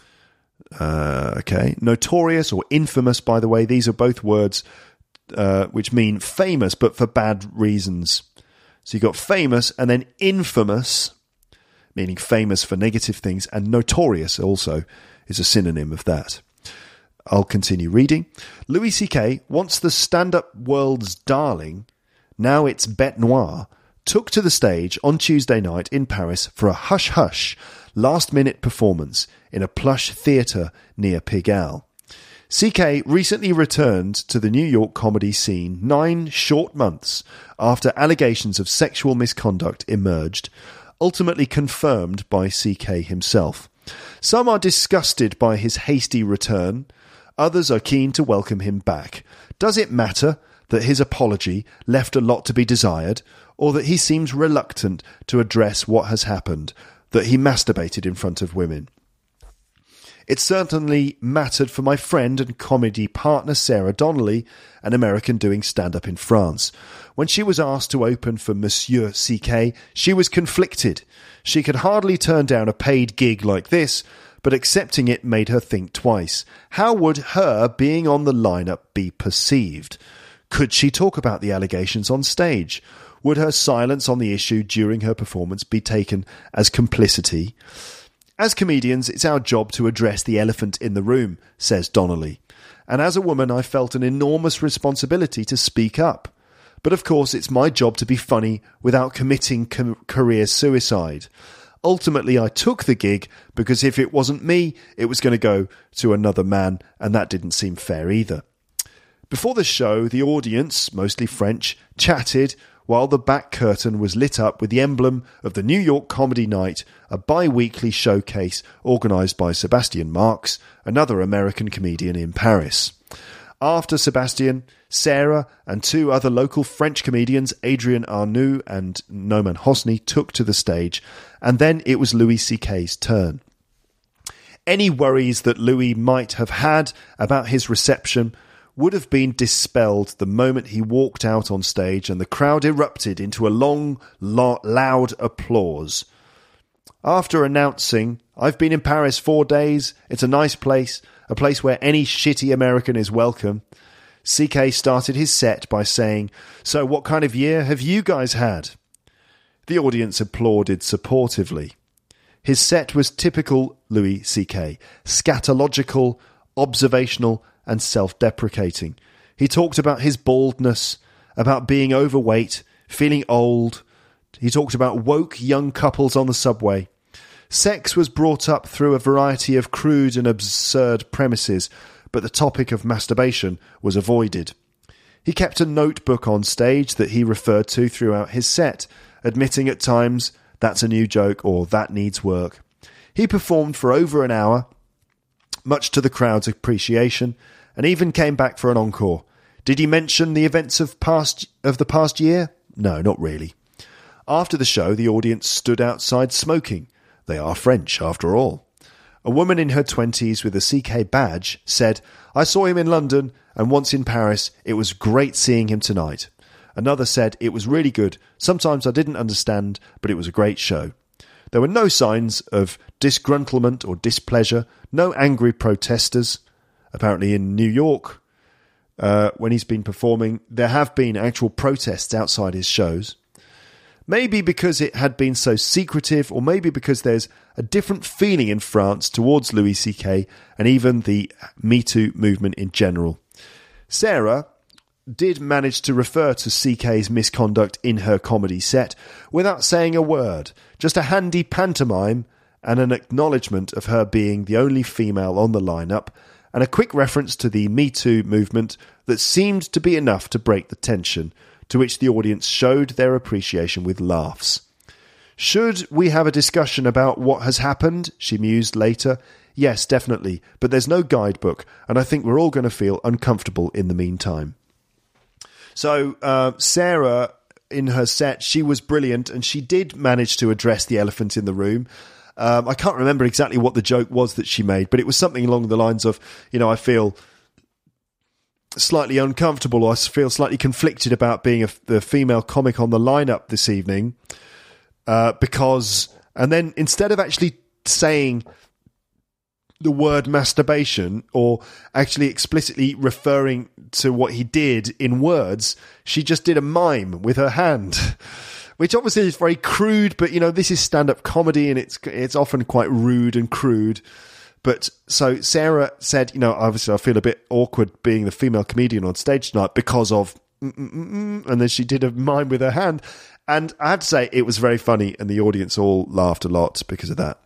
Uh, okay. Notorious or infamous, by the way, these are both words uh, which mean famous, but for bad reasons. So you've got famous and then infamous, meaning famous for negative things, and notorious also is a synonym of that. I'll continue reading. Louis C K, once the stand-up world's darling, now it's bête noire, took to the stage on Tuesday night in Paris for a hush-hush, last-minute performance in a plush theatre near Pigalle. C K recently returned to the New York comedy scene nine short months after allegations of sexual misconduct emerged, ultimately confirmed by C K himself. Some are disgusted by his hasty return. Others are keen to welcome him back. Does it matter that his apology left a lot to be desired, or that he seems reluctant to address what has happened, that he masturbated in front of women? It certainly mattered for my friend and comedy partner Sarah Donnelly, an American doing stand-up in France. When she was asked to open for Monsieur C K, she was conflicted. She could hardly turn down a paid gig like this, but accepting it made her think twice. How would her being on the lineup be perceived? Could she talk about the allegations on stage? Would her silence on the issue during her performance be taken as complicity? As comedians, it's our job to address the elephant in the room, says Donnelly. And as a woman, I felt an enormous responsibility to speak up. But of course, it's my job to be funny without committing com- career suicide. Ultimately, I took the gig because if it wasn't me, it was going to go to another man, and that didn't seem fair either. Before the show, the audience, mostly French, chatted while the back curtain was lit up with the emblem of the New York Comedy Night, a bi-weekly showcase organised by Sebastian Marx, another American comedian in Paris. After Sebastian, Sarah and two other local French comedians, Adrien Arnoux and Noman Hosni, took to the stage, and then it was Louis C K's turn. Any worries that Louis might have had about his reception would have been dispelled the moment he walked out on stage and the crowd erupted into a long, lo- loud applause. After announcing, "I've been in Paris four days, it's a nice place, a place where any shitty American is welcome," C K started his set by saying, "So what kind of year have you guys had?" The audience applauded supportively. His set was typical Louis C K, scatological, observational and self-deprecating. He talked about his baldness, about being overweight, feeling old. He talked about woke young couples on the subway. Sex was brought up through a variety of crude and absurd premises, but the topic of masturbation was avoided. He kept a notebook on stage that he referred to throughout his set, admitting at times, "That's a new joke," or "That needs work." He performed for over an hour, much to the crowd's appreciation, and even came back for an encore. Did he mention the events of past of the past year? No, not really. After the show, the audience stood outside smoking. They are French, after all. A woman in her twenties with a C K badge said, "I saw him in London and once in Paris. It was great seeing him tonight." Another said, "It was really good. Sometimes I didn't understand, but it was a great show." There were no signs of disgruntlement or displeasure, no angry protesters. Apparently in New York, uh, when he's been performing, there have been actual protests outside his shows. Maybe because it had been so secretive, or maybe because there's a different feeling in France towards Louis C K and even the Me Too movement in general. Sarah did manage to refer to C K's misconduct in her comedy set without saying a word, just a handy pantomime and an acknowledgement of her being the only female on the lineup, and a quick reference to the Me Too movement that seemed to be enough to break the tension, to which the audience showed their appreciation with laughs. "Should we have a discussion about what has happened?" she mused later. "Yes, definitely, but there's no guidebook, and I think we're all going to feel uncomfortable in the meantime." So uh, Sarah, in her set, she was brilliant, and she did manage to address the elephant in the room. Um, I can't remember exactly what the joke was that she made, but it was something along the lines of, you know, I feel slightly uncomfortable, or I feel slightly conflicted about being a, the female comic on the lineup this evening, uh, because, and then instead of actually saying the word masturbation or actually explicitly referring to what he did in words, she just did a mime with her hand, which obviously is very crude, but, you know, this is stand-up comedy and it's it's often quite rude and crude. But so Sarah said, you know, obviously I feel a bit awkward being the female comedian on stage tonight because of, mm-mm-mm, and then she did a mime with her hand. And I have to say, it was very funny, and the audience all laughed a lot because of that.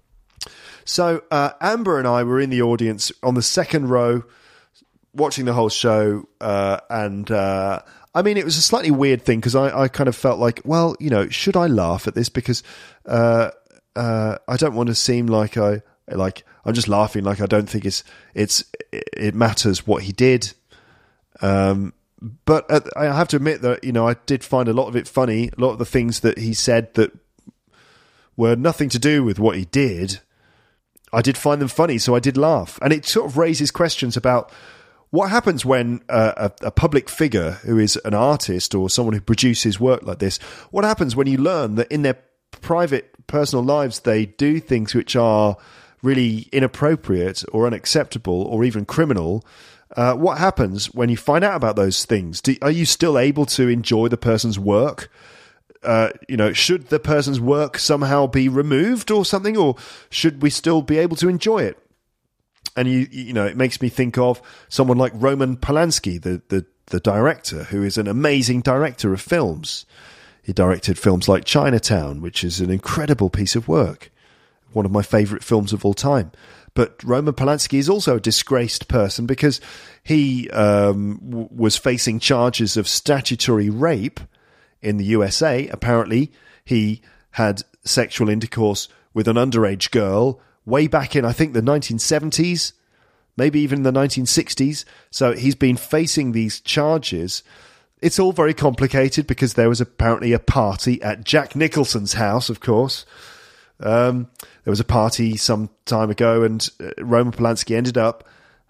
So uh, Amber and I were in the audience on the second row, watching the whole show, uh, and uh, I mean, it was a slightly weird thing because I, I kind of felt like, well, you know, should I laugh at this? Because uh, uh, I don't want to seem like I like I'm just laughing, like I don't think it's it's it matters what he did. Um, but uh, I have to admit that, you know, I did find a lot of it funny. A lot of the things that he said that were nothing to do with what he did, I did find them funny, so I did laugh. And it sort of raises questions about what happens when uh, a, a public figure who is an artist or someone who produces work like this, what happens when you learn that in their private, personal lives they do things which are really inappropriate or unacceptable or even criminal? Uh, what happens when you find out about those things? Do, are you still able to enjoy the person's work? Uh, you know, should the person's work somehow be removed or something, or should we still be able to enjoy it? And you, you know, it makes me think of someone like Roman Polanski, the the the director, who is an amazing director of films. He directed films like Chinatown, which is an incredible piece of work, one of my favourite films of all time. But Roman Polanski is also a disgraced person because he um, w- was facing charges of statutory rape in the U S A. Apparently, he had sexual intercourse with an underage girl way back in, I think, the nineteen seventies, maybe even the nineteen sixties. So he's been facing these charges. It's all very complicated because there was apparently a party at Jack Nicholson's house, of course. Um, there was a party some time ago, and uh, Roman Polanski ended up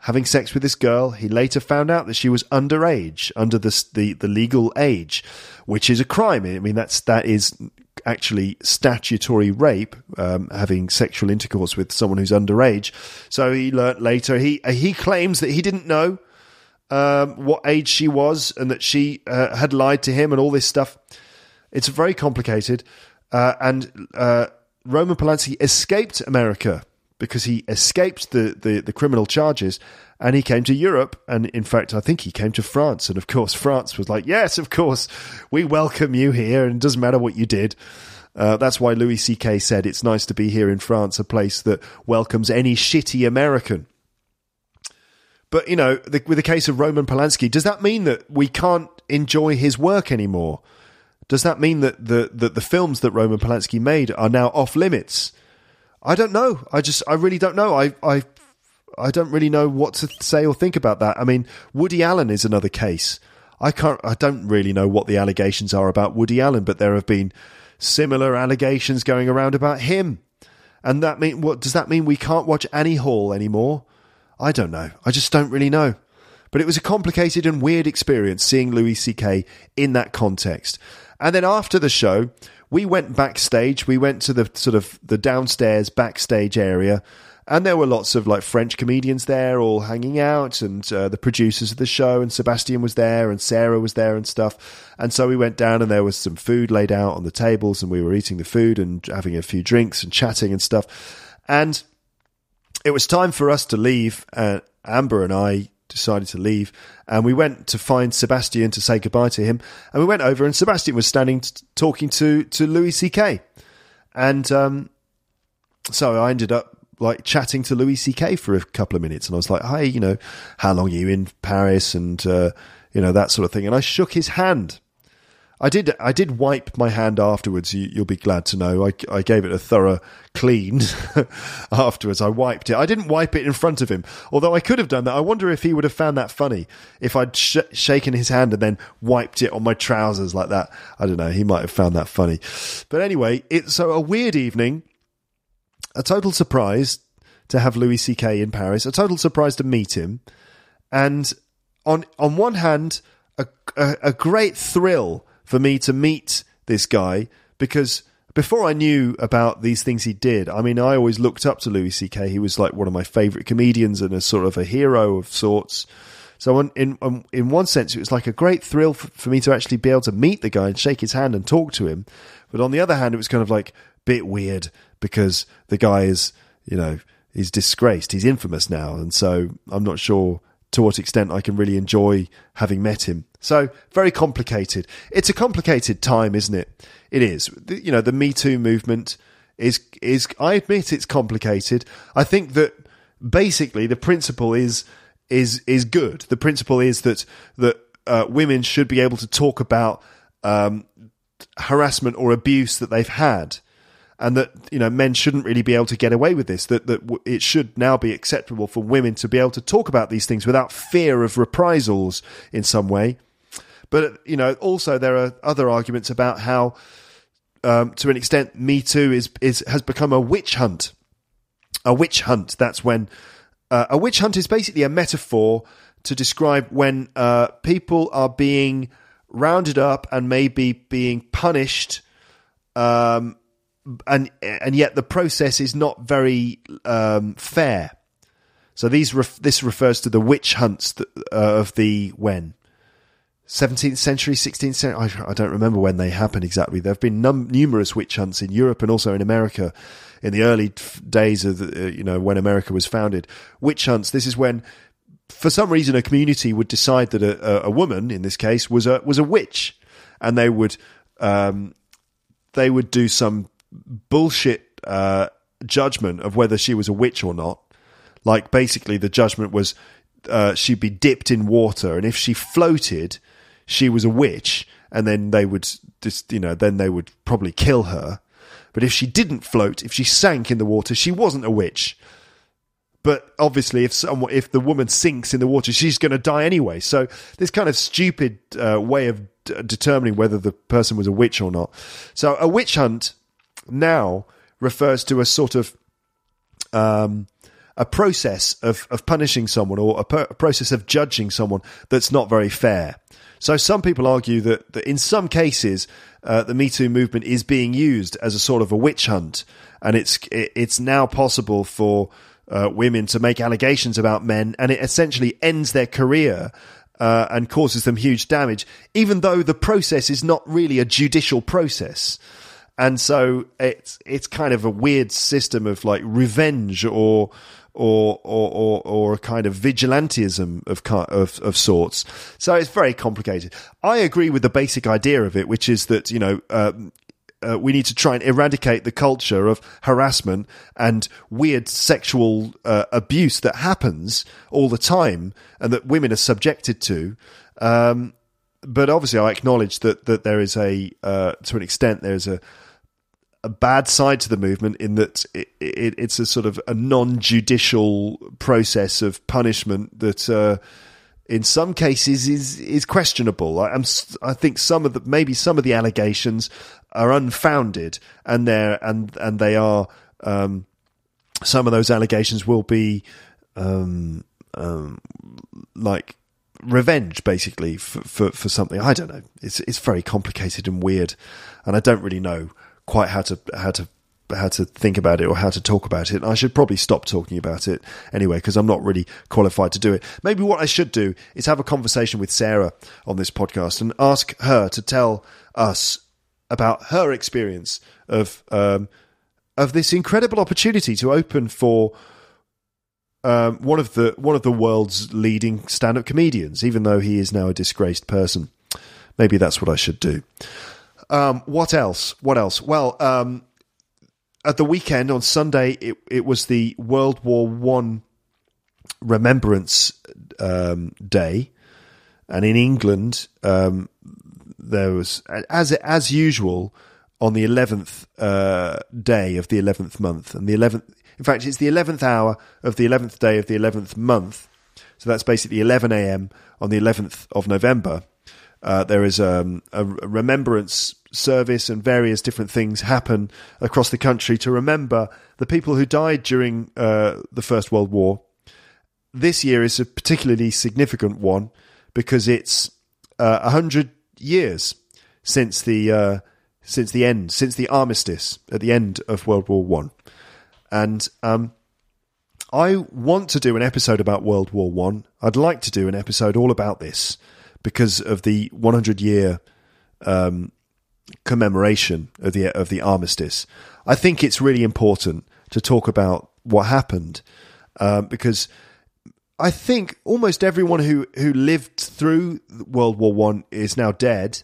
having sex with this girl. He later found out that she was underage, under the the, the legal age, which is a crime. I mean, that's that is actually statutory rape, um, having sexual intercourse with someone who's underage. So he learnt later. He he claims that he didn't know um, what age she was, and that she uh, had lied to him, and all this stuff. It's very complicated, uh, and uh, Roman Polanski escaped America because he escaped the, the, the criminal charges, and he came to Europe, and in fact, I think he came to France, and of course, France was like, yes, of course, we welcome you here, and it doesn't matter what you did. Uh, that's why Louis C K said it's nice to be here in France, a place that welcomes any shitty American. But, you know, the, with the case of Roman Polanski, does that mean that we can't enjoy his work anymore? Does that mean that the, that the films that Roman Polanski made are now off limits? I don't know. I just, I really don't know. I, I, I don't really know what to say or think about that. I mean, Woody Allen is another case. I can't, I don't really know what the allegations are about Woody Allen, but there have been similar allegations going around about him. And that mean, what does that mean? We can't watch Annie Hall anymore? I don't know. I just don't really know. But it was a complicated and weird experience seeing Louis C K in that context. And then after the show, we went backstage. We went to the sort of the downstairs backstage area, and there were lots of like French comedians there all hanging out, and uh, the producers of the show, and Sebastian was there, and Sarah was there and stuff. And so we went down, and there was some food laid out on the tables, and we were eating the food and having a few drinks and chatting and stuff. And it was time for us to leave. Uh, Amber and I decided to leave, and we went to find Sebastian to say goodbye to him, and we went over, and Sebastian was standing t- talking to to Louis C K, and um so I ended up like chatting to Louis C K for a couple of minutes, and I was like, hi, you know, how long are you in Paris, and uh you know, that sort of thing. And I shook his hand. I did I did wipe my hand afterwards, you, you'll be glad to know. I, I gave it a thorough clean afterwards. I wiped it. I didn't wipe it in front of him, although I could have done that. I wonder if he would have found that funny, if I'd sh- shaken his hand and then wiped it on my trousers like that. I don't know. He might have found that funny. But anyway, it's so a weird evening, a total surprise to have Louis C K in Paris, a total surprise to meet him. And on on one hand, a, a, a great thrill for me to meet this guy, because before I knew about these things he did, I mean, I always looked up to Louis C K. He was like one of my favourite comedians and a sort of a hero of sorts. So in in, in one sense, it was like a great thrill for, for me to actually be able to meet the guy and shake his hand and talk to him. But on the other hand, it was kind of like a bit weird, because the guy is, you know, he's disgraced. He's infamous now. And so I'm not sure to what extent I can really enjoy having met him. So very complicated. It's a complicated time, isn't it? It is. You know, the Me Too movement is, is, I admit it's complicated. I think that basically the principle is, is, is good. The principle is that, that, uh, women should be able to talk about, um, harassment or abuse that they've had. And that, you know, men shouldn't really be able to get away with this, that, that w- it should now be acceptable for women to be able to talk about these things without fear of reprisals in some way. But, you know, also there are other arguments about how, um, to an extent, Me Too is, is has become a witch hunt. A witch hunt, that's when... Uh, a witch hunt is basically a metaphor to describe when uh, people are being rounded up and maybe being punished, um, and and yet the process is not very um, fair. So these ref- this refers to the witch hunts that, uh, of the when seventeenth century, sixteenth century. I, I don't remember when they happened exactly. There have been num- numerous witch hunts in Europe and also in America in the early f- days of the, uh, you know, when America was founded. Witch hunts. This is when, for some reason, a community would decide that a, a, a woman, in this case, was a was a witch, and they would um, they would do some bullshit uh, judgment of whether she was a witch or not. Like, basically, the judgment was uh, she'd be dipped in water, and if she floated, she was a witch, and then they would just, you know, then they would probably kill her. But if she didn't float, if she sank in the water, she wasn't a witch. But obviously, if someone, if the woman sinks in the water, she's going to die anyway. So this kind of stupid uh, way of d- determining whether the person was a witch or not. So a witch hunt now refers to a sort of um, a process of, of punishing someone or a, per, a process of judging someone that's not very fair. So some people argue that, that in some cases, uh, the Me Too movement is being used as a sort of a witch hunt, and it's it, it's now possible for uh, women to make allegations about men, and it essentially ends their career uh, and causes them huge damage, even though the process is not really a judicial process. And so it's it's kind of a weird system of like revenge or or or or, or a kind of vigilantism of, of of sorts. So it's very complicated. I agree with the basic idea of it, which is that, you know, um, uh, we need to try and eradicate the culture of harassment and weird sexual uh, abuse that happens all the time and that women are subjected to. Um, but obviously, I acknowledge that that there is a uh, to an extent there is a a bad side to the movement in that it, it, it's a sort of a non-judicial process of punishment that, uh, in some cases, is is questionable. I, I'm, I think some of the maybe some of the allegations are unfounded, and they're and and they are. Um, some of those allegations will be um, um, like revenge, basically for, for for something. I don't know. It's it's very complicated and weird, and I don't really know quite how to how to how to think about it or how to talk about it. I should probably stop talking about it anyway, because I'm not really qualified to do it. Maybe what I should do is have a conversation with Sarah on this podcast and ask her to tell us about her experience of um, of this incredible opportunity to open for um, one of the one of the world's leading stand-up comedians, even though he is now a disgraced person. Maybe that's what I should do. Um, what else? What else? Well, um, at the weekend on Sunday, it, it was the World War One Remembrance um, Day, and in England, um, there was, as as usual, on the eleventh uh, day of the eleventh month, and the eleventh. In fact, it's the eleventh hour of the eleventh day of the eleventh month. So that's basically eleven a.m. on the eleventh of November. Uh, there is um, a remembrance service and various different things happen across the country to remember the people who died during uh, the First World War. This year is a particularly significant one because it's uh, one hundred years since the uh, since the end, since the armistice at the end of World War One. And um, I want to do an episode about World War One. I'd like to do an episode all about this, because of the one hundred year um, commemoration of the of the armistice. I think it's really important to talk about what happened, um, because I think almost everyone who, who lived through World War One is now dead,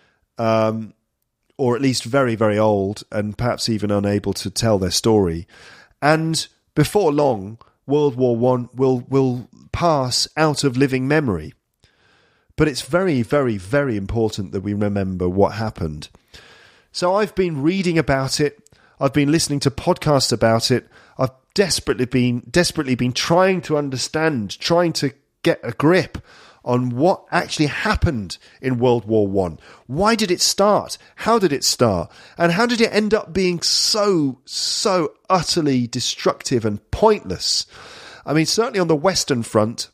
um, or at least very, very old, and perhaps even unable to tell their story. And before long, World War One will will pass out of living memory. But it's very, very, very important that we remember what happened. So I've been reading about it. I've been listening to podcasts about it. I've desperately been desperately been trying to understand, trying to get a grip on what actually happened in World War One. Why did it start? How did it start? And how did it end up being so, so utterly destructive and pointless? I mean, certainly on the Western Front,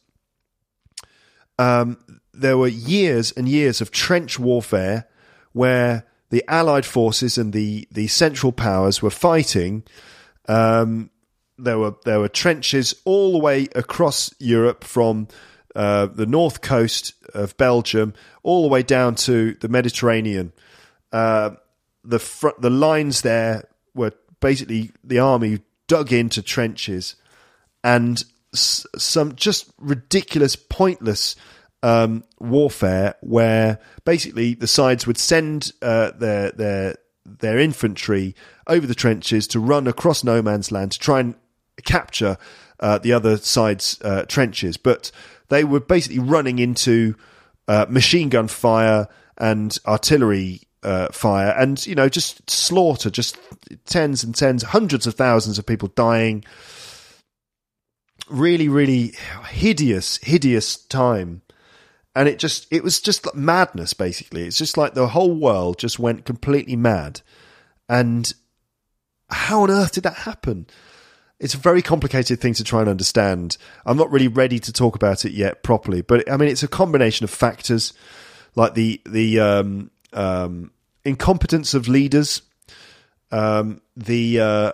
um, there were years and years of trench warfare where the Allied forces and the, the Central Powers were fighting. Um, there were there were trenches all the way across Europe, from uh, the north coast of Belgium all the way down to the Mediterranean. Uh, the fr- the lines there were basically the army dug into trenches, and s- some just ridiculous, pointless Um, warfare where basically the sides would send uh, their their their infantry over the trenches to run across no man's land to try and capture uh, the other side's uh, trenches, but they were basically running into uh, machine gun fire and artillery uh, fire, and you know, just slaughter, just tens and tens, hundreds of thousands of people dying. Really, really hideous, hideous time. And it just, it was just like madness, basically. It's just like the whole world just went completely mad. And how on earth did that happen? It's a very complicated thing to try and understand. I'm not really ready to talk about it yet properly, but I mean, it's a combination of factors like the the um, um, incompetence of leaders, um, the, uh,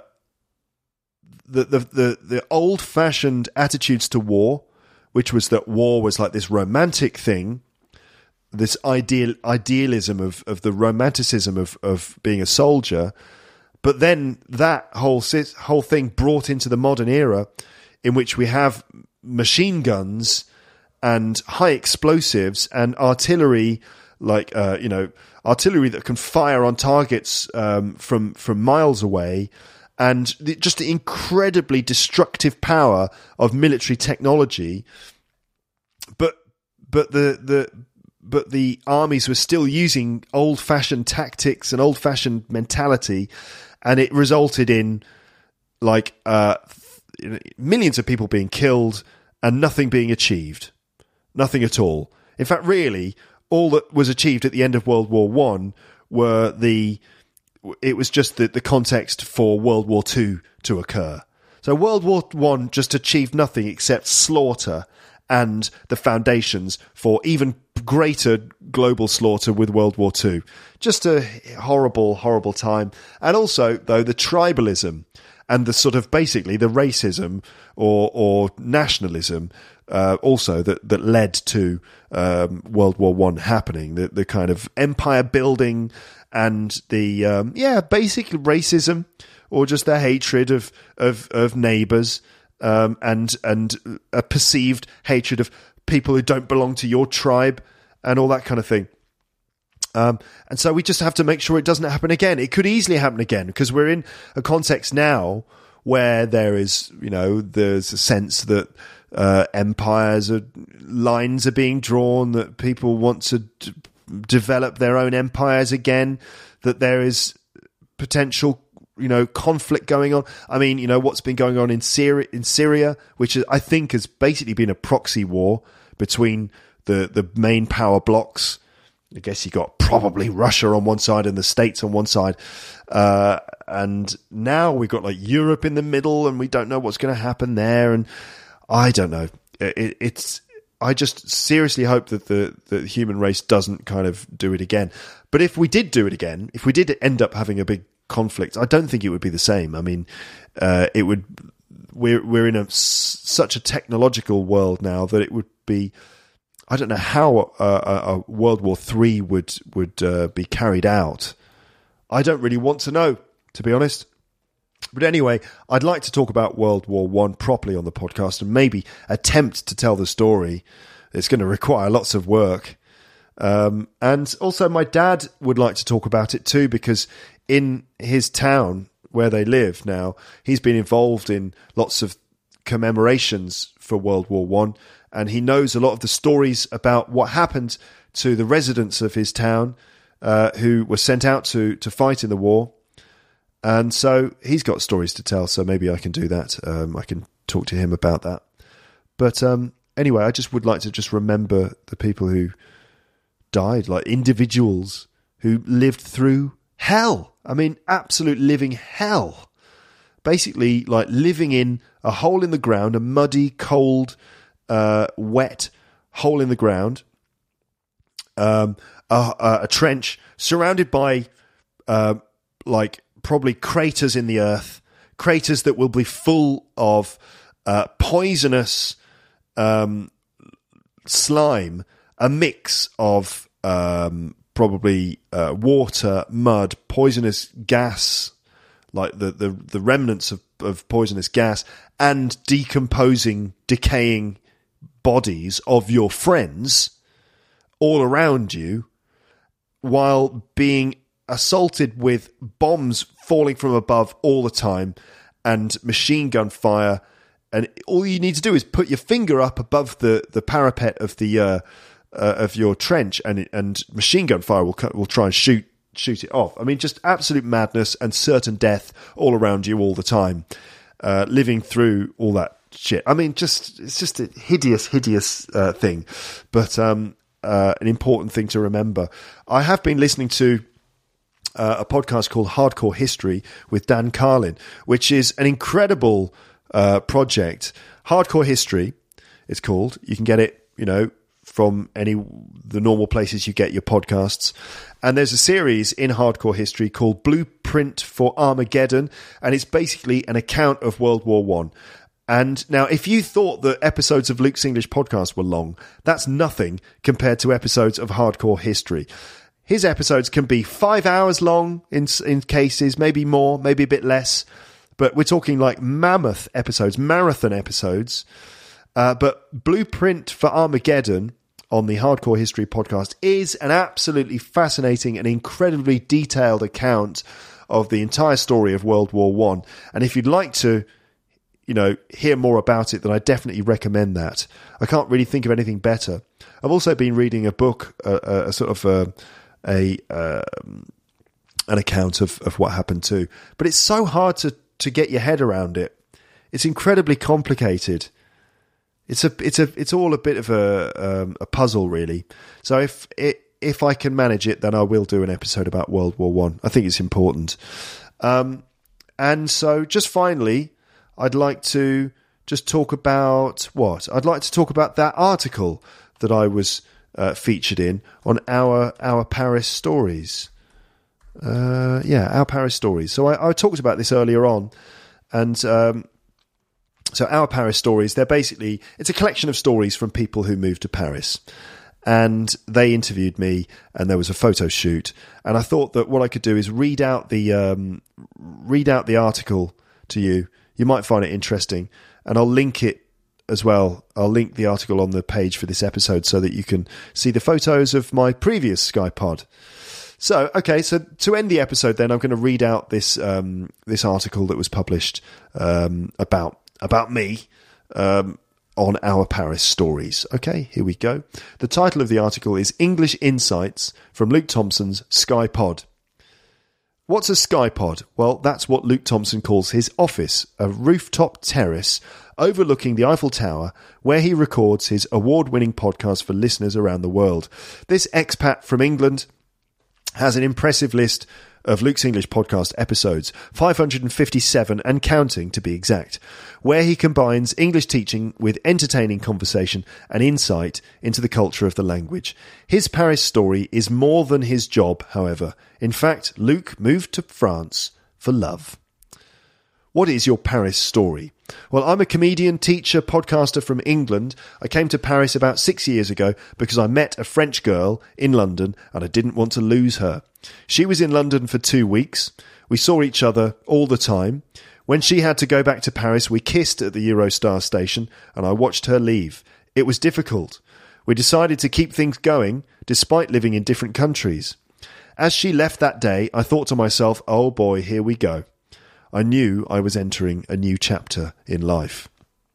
the the the the old-fashioned attitudes to war, which was that war was like this romantic thing, this ideal idealism of of the romanticism of of being a soldier. But then that whole whole thing brought into the modern era, in which we have machine guns and high explosives and artillery, like uh, you know, artillery that can fire on targets um, from from miles away, and the, just the incredibly destructive power of military technology. But but the the but the armies were still using old-fashioned tactics and old-fashioned mentality. And it resulted in, like, uh, millions of people being killed and nothing being achieved. Nothing at all. In fact, really, all that was achieved at the end of World War One were the... It was just the, the context for World War Two to occur. So World War One just achieved nothing except slaughter and the foundations for even greater global slaughter with World War Two. Just a horrible, horrible time. And also, though, the tribalism and the sort of basically the racism or or nationalism uh, also that, that led to um, World War One happening. The, the kind of empire building and the, um, yeah, basic racism or just the hatred of, of, of neighbours. Um, and and a perceived hatred of people who don't belong to your tribe and all that kind of thing. Um, and so we just have to make sure it doesn't happen again. It could easily happen again because we're in a context now where there is, you know, there's a sense that uh, empires are, lines are being drawn, that people want to d- develop their own empires again, that there is potential, you know, conflict going on. I mean, you know, what's been going on in Syria, in Syria, which is, I think has basically been a proxy war between the, the main power blocks. I guess you got probably Russia on one side and the States on one side. Uh, and now we've got like Europe in the middle and we don't know what's going to happen there. And I don't know. It, it's, I just seriously hope that the, the human race doesn't kind of do it again. But if we did do it again, if we did end up having a big conflict, I don't think it would be the same. I mean, uh, it would. We're we're in a such a technological world now that it would be. I don't know how a, a, a World War Three would would uh, be carried out. I don't really want to know, to be honest. But anyway, I'd like to talk about World War One properly on the podcast and maybe attempt to tell the story. It's going to require lots of work. Um, and also my dad would like to talk about it too, because in his town where they live now, he's been involved in lots of commemorations for World War One, and he knows a lot of the stories about what happened to the residents of his town uh, who were sent out to, to fight in the war. And so he's got stories to tell, so maybe I can do that. Um, I can talk to him about that. But um, anyway, I just would like to just remember the people who died, like individuals who lived through hell. I mean, absolute living hell. Basically, like living in a hole in the ground, a muddy, cold, uh, wet hole in the ground, um, a, a, a trench surrounded by, uh, like, probably craters in the earth, craters that will be full of uh, poisonous um, slime, a mix of um, probably uh, water, mud, poisonous gas, like the, the, the remnants of, of poisonous gas, and decomposing, decaying bodies of your friends all around you, while being assaulted with bombs falling from above all the time and machine gun fire. And all you need to do is put your finger up above the, the parapet of the uh, uh, of your trench, and and machine gun fire will will try and shoot shoot it off. I mean, just absolute madness and certain death all around you all the time, uh, living through all that shit. I mean, just it's just a hideous, hideous uh, thing, but um, uh, an important thing to remember. I have been listening to Uh, a podcast called Hardcore History with Dan Carlin, which is an incredible uh, project. Hardcore History, it's called. You can get it, you know, from any the normal places you get your podcasts. And there's a series in Hardcore History called Blueprint for Armageddon, and it's basically an account of World War One. And now, if you thought that episodes of Luke's English podcast were long, that's nothing compared to episodes of Hardcore History. His episodes can be five hours long in in cases, maybe more, maybe a bit less. But we're talking like mammoth episodes, marathon episodes. Uh, but Blueprint for Armageddon on the Hardcore History podcast is an absolutely fascinating and incredibly detailed account of the entire story of World War One. And if you'd like to, you know, hear more about it, then I definitely recommend that. I can't really think of anything better. I've also been reading a book, uh, a sort of a, a uh, an account of, of what happened too. But it's so hard to, to get your head around it. It's incredibly complicated. It's a it's a it's all a bit of a um, a puzzle, really. So if it if I can manage it, then I will do an episode about World War One. I. I think it's important. Um, and so, just finally, I'd like to just talk about what? I'd like to talk about that article that I was uh, featured in on our our Paris stories. Uh, yeah, our Paris stories. So I, I talked about this earlier on, and um, so our Paris stories. They're basically it's a collection of stories from people who moved to Paris. And they interviewed me, and there was a photo shoot. And I thought that what I could do is read out the um, read out the article to you. You might find it interesting, and I'll link it as well. I'll link the article on the page for this episode so that you can see the photos of my previous SkyPod. So, okay, so to end the episode, then I'm going to read out this um, this article that was published um, about about me. Um, on our Paris stories. Okay, here we go. The title of the article is English Insights from Luke Thompson's SkyPod. What's a SkyPod? Well, that's what Luke Thompson calls his office, a rooftop terrace overlooking the Eiffel Tower, where he records his award-winning podcast for listeners around the world. This expat from England has an impressive list of Luke's English podcast episodes, five hundred fifty-seven and counting to be exact, where he combines English teaching with entertaining conversation and insight into the culture of the language. His Paris story is more than his job, however. In fact, Luke moved to France for love. What is your Paris story? Well, I'm a comedian, teacher, podcaster from England. I came to Paris about six years ago because I met a French girl in London and I didn't want to lose her. She was in London for two weeks. We saw each other all the time. When she had to go back to Paris, we kissed at the Eurostar station and I watched her leave. It was difficult. We decided to keep things going despite living in different countries. As she left that day, I thought to myself, oh boy, here we go. I knew I was entering a new chapter in life.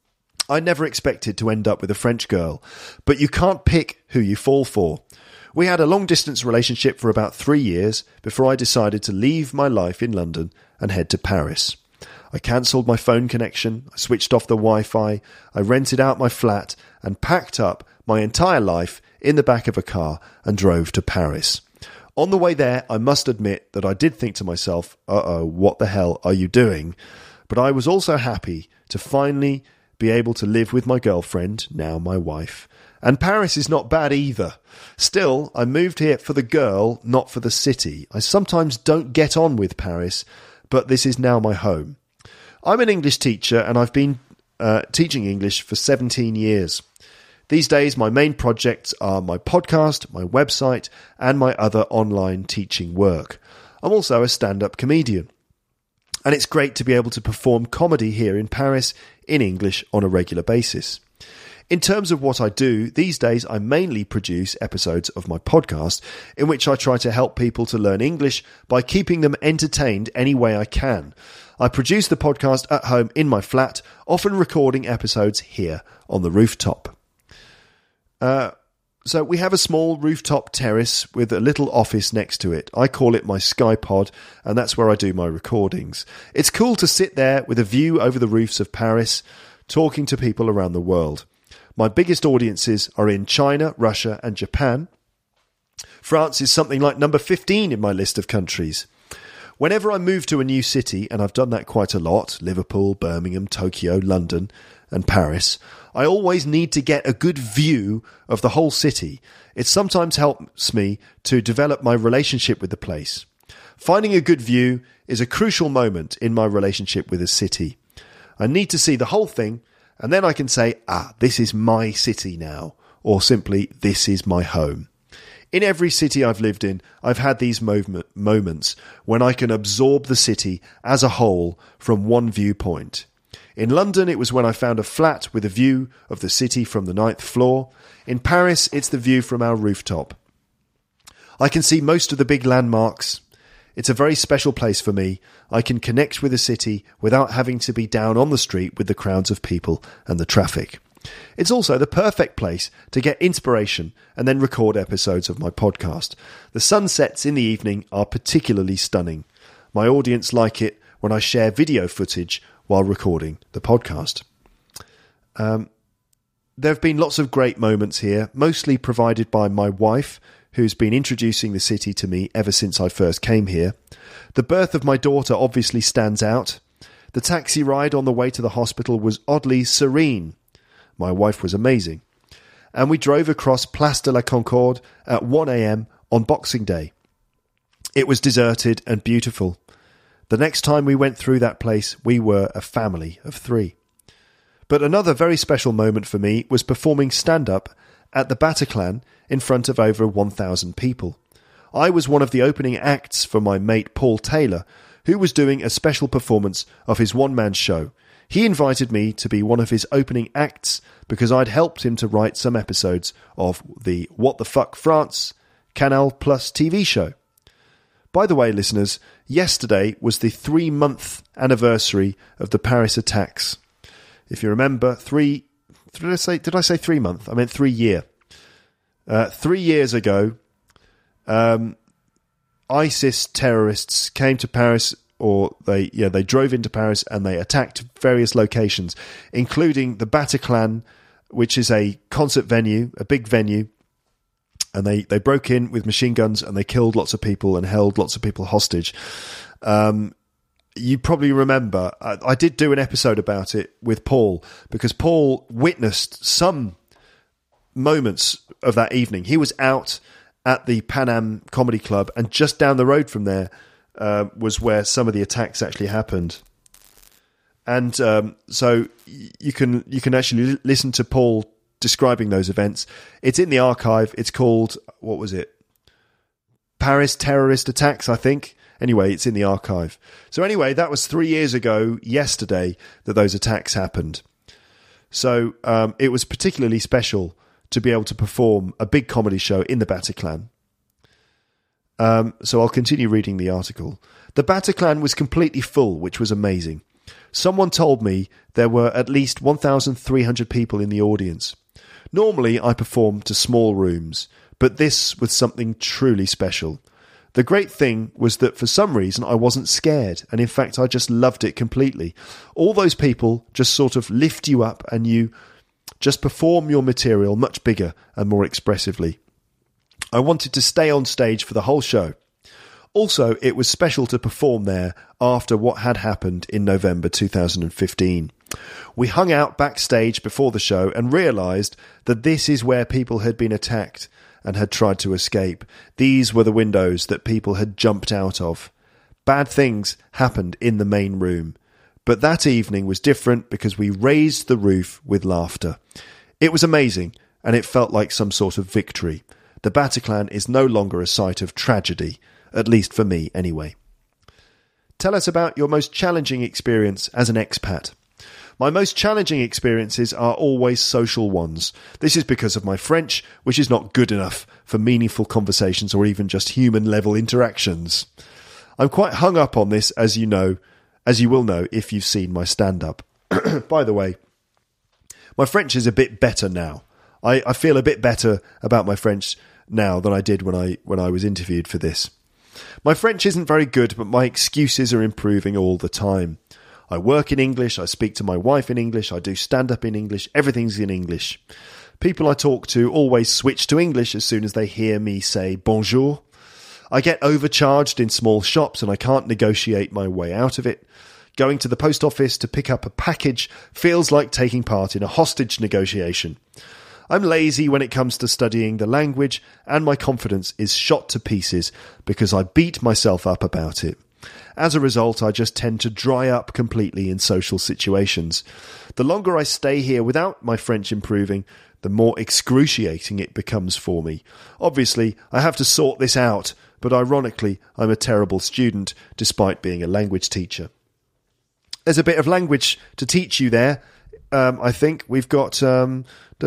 I never expected to end up with a French girl, but you can't pick who you fall for. We had a long-distance relationship for about three years before I decided to leave my life in London and head to Paris. I cancelled my phone connection, I switched off the Wi-Fi, I rented out my flat and packed up my entire life in the back of a car and drove to Paris. On the way there, I must admit that I did think to myself, uh-oh, what the hell are you doing? But I was also happy to finally be able to live with my girlfriend, now my wife. And Paris is not bad either. Still, I moved here for the girl, not for the city. I sometimes don't get on with Paris, but this is now my home. I'm an English teacher and I've been uh, teaching English for seventeen years. These days, my main projects are my podcast, my website, and my other online teaching work. I'm also a stand-up comedian. And it's great to be able to perform comedy here in Paris in English on a regular basis. In terms of what I do, these days I mainly produce episodes of my podcast in which I try to help people to learn English by keeping them entertained any way I can. I produce the podcast at home in my flat, often recording episodes here on the rooftop. Uh, so we have a small rooftop terrace with a little office next to it. I call it my SkyPod, and that's where I do my recordings. It's cool to sit there with a view over the roofs of Paris, talking to people around the world. My biggest audiences are in China, Russia, and Japan. France is something like number fifteen in my list of countries. Whenever I move to a new city, and I've done that quite a lot, Liverpool, Birmingham, Tokyo, London, and Paris, I always need to get a good view of the whole city. It sometimes helps me to develop my relationship with the place. Finding a good view is a crucial moment in my relationship with a city. I need to see the whole thing, and then I can say, ah, this is my city now, or simply, this is my home. In every city I've lived in, I've had these moment, moments when I can absorb the city as a whole from one viewpoint. In London, it was when I found a flat with a view of the city from the ninth floor. In Paris, it's the view from our rooftop. I can see most of the big landmarks. It's a very special place for me. I can connect with the city without having to be down on the street with the crowds of people and the traffic. It's also the perfect place to get inspiration and then record episodes of my podcast. The sunsets in the evening are particularly stunning. My audience like it when I share video footage while recording the podcast. Um, there have been lots of great moments here, mostly provided by my wife, who's been introducing the city to me ever since I first came here. The birth of my daughter obviously stands out. The taxi ride on the way to the hospital was oddly serene. My wife was amazing. And we drove across Place de la Concorde at one a.m. on Boxing Day. It was deserted and beautiful. The next time we went through that place, we were a family of three. But another very special moment for me was performing stand-up at the Bataclan in front of over one thousand people. I was one of the opening acts for my mate Paul Taylor, who was doing a special performance of his one-man show. He invited me to be one of his opening acts because I'd helped him to write some episodes of the What the Fuck France Canal Plus T V show. By the way, listeners, yesterday was the three-month anniversary of the Paris attacks. If you remember, three... Did I say, did I say three-month? I meant three-year. Uh, three years ago, um, ISIS terrorists came to Paris... or they yeah they drove into Paris and they attacked various locations, including the Bataclan, which is a concert venue, a big venue, and they, they broke in with machine guns and they killed lots of people and held lots of people hostage. Um, you probably remember, I, I did do an episode about it with Paul, because Paul witnessed some moments of that evening. He was out at the Pan Am Comedy Club, and just down the road from there Uh, was where some of the attacks actually happened. And um, so you can you can actually l- listen to Paul describing those events. It's in the archive. It's called, what was it? Paris Terrorist Attacks, I think. Anyway, it's in the archive. So anyway, that was three years ago yesterday that those attacks happened. So um, it was particularly special to be able to perform a big comedy show in the Bataclan. Um, so I'll continue reading the article. The Bataclan was completely full, which was amazing. Someone told me there were at least one thousand three hundred people in the audience. Normally I perform to small rooms, but this was something truly special. The great thing was that for some reason I wasn't scared, and in fact I just loved it completely. All those people just sort of lift you up and you just perform your material much bigger and more expressively. I wanted to stay on stage for the whole show. Also, it was special to perform there after what had happened in November two thousand fifteen. We hung out backstage before the show and realised that this is where people had been attacked and had tried to escape. These were the windows that people had jumped out of. Bad things happened in the main room. But that evening was different because we raised the roof with laughter. It was amazing, and it felt like some sort of victory. The Bataclan is no longer a site of tragedy, at least for me anyway. Tell us about your most challenging experience as an expat. My most challenging experiences are always social ones. This is because of my French, which is not good enough for meaningful conversations or even just human-level interactions. I'm quite hung up on this, as you know, as you will know if you've seen my stand-up. By the way, my French is a bit better now. I, I feel a bit better about my French now than I did when I when I was interviewed for this. My French isn't very good, but my excuses are improving all the time. I work in English, I speak to my wife in English, I do stand-up in English, everything's in English. People I talk to always switch to English as soon as they hear me say bonjour. I get overcharged in small shops and I can't negotiate my way out of it. Going to the post office to pick up a package feels like taking part in a hostage negotiation. I'm lazy when it comes to studying the language, and my confidence is shot to pieces because I beat myself up about it. As a result, I just tend to dry up completely in social situations. The longer I stay here without my French improving, the more excruciating it becomes for me. Obviously, I have to sort this out, but ironically, I'm a terrible student despite being a language teacher. There's a bit of language to teach you there. Um, I think we've got um,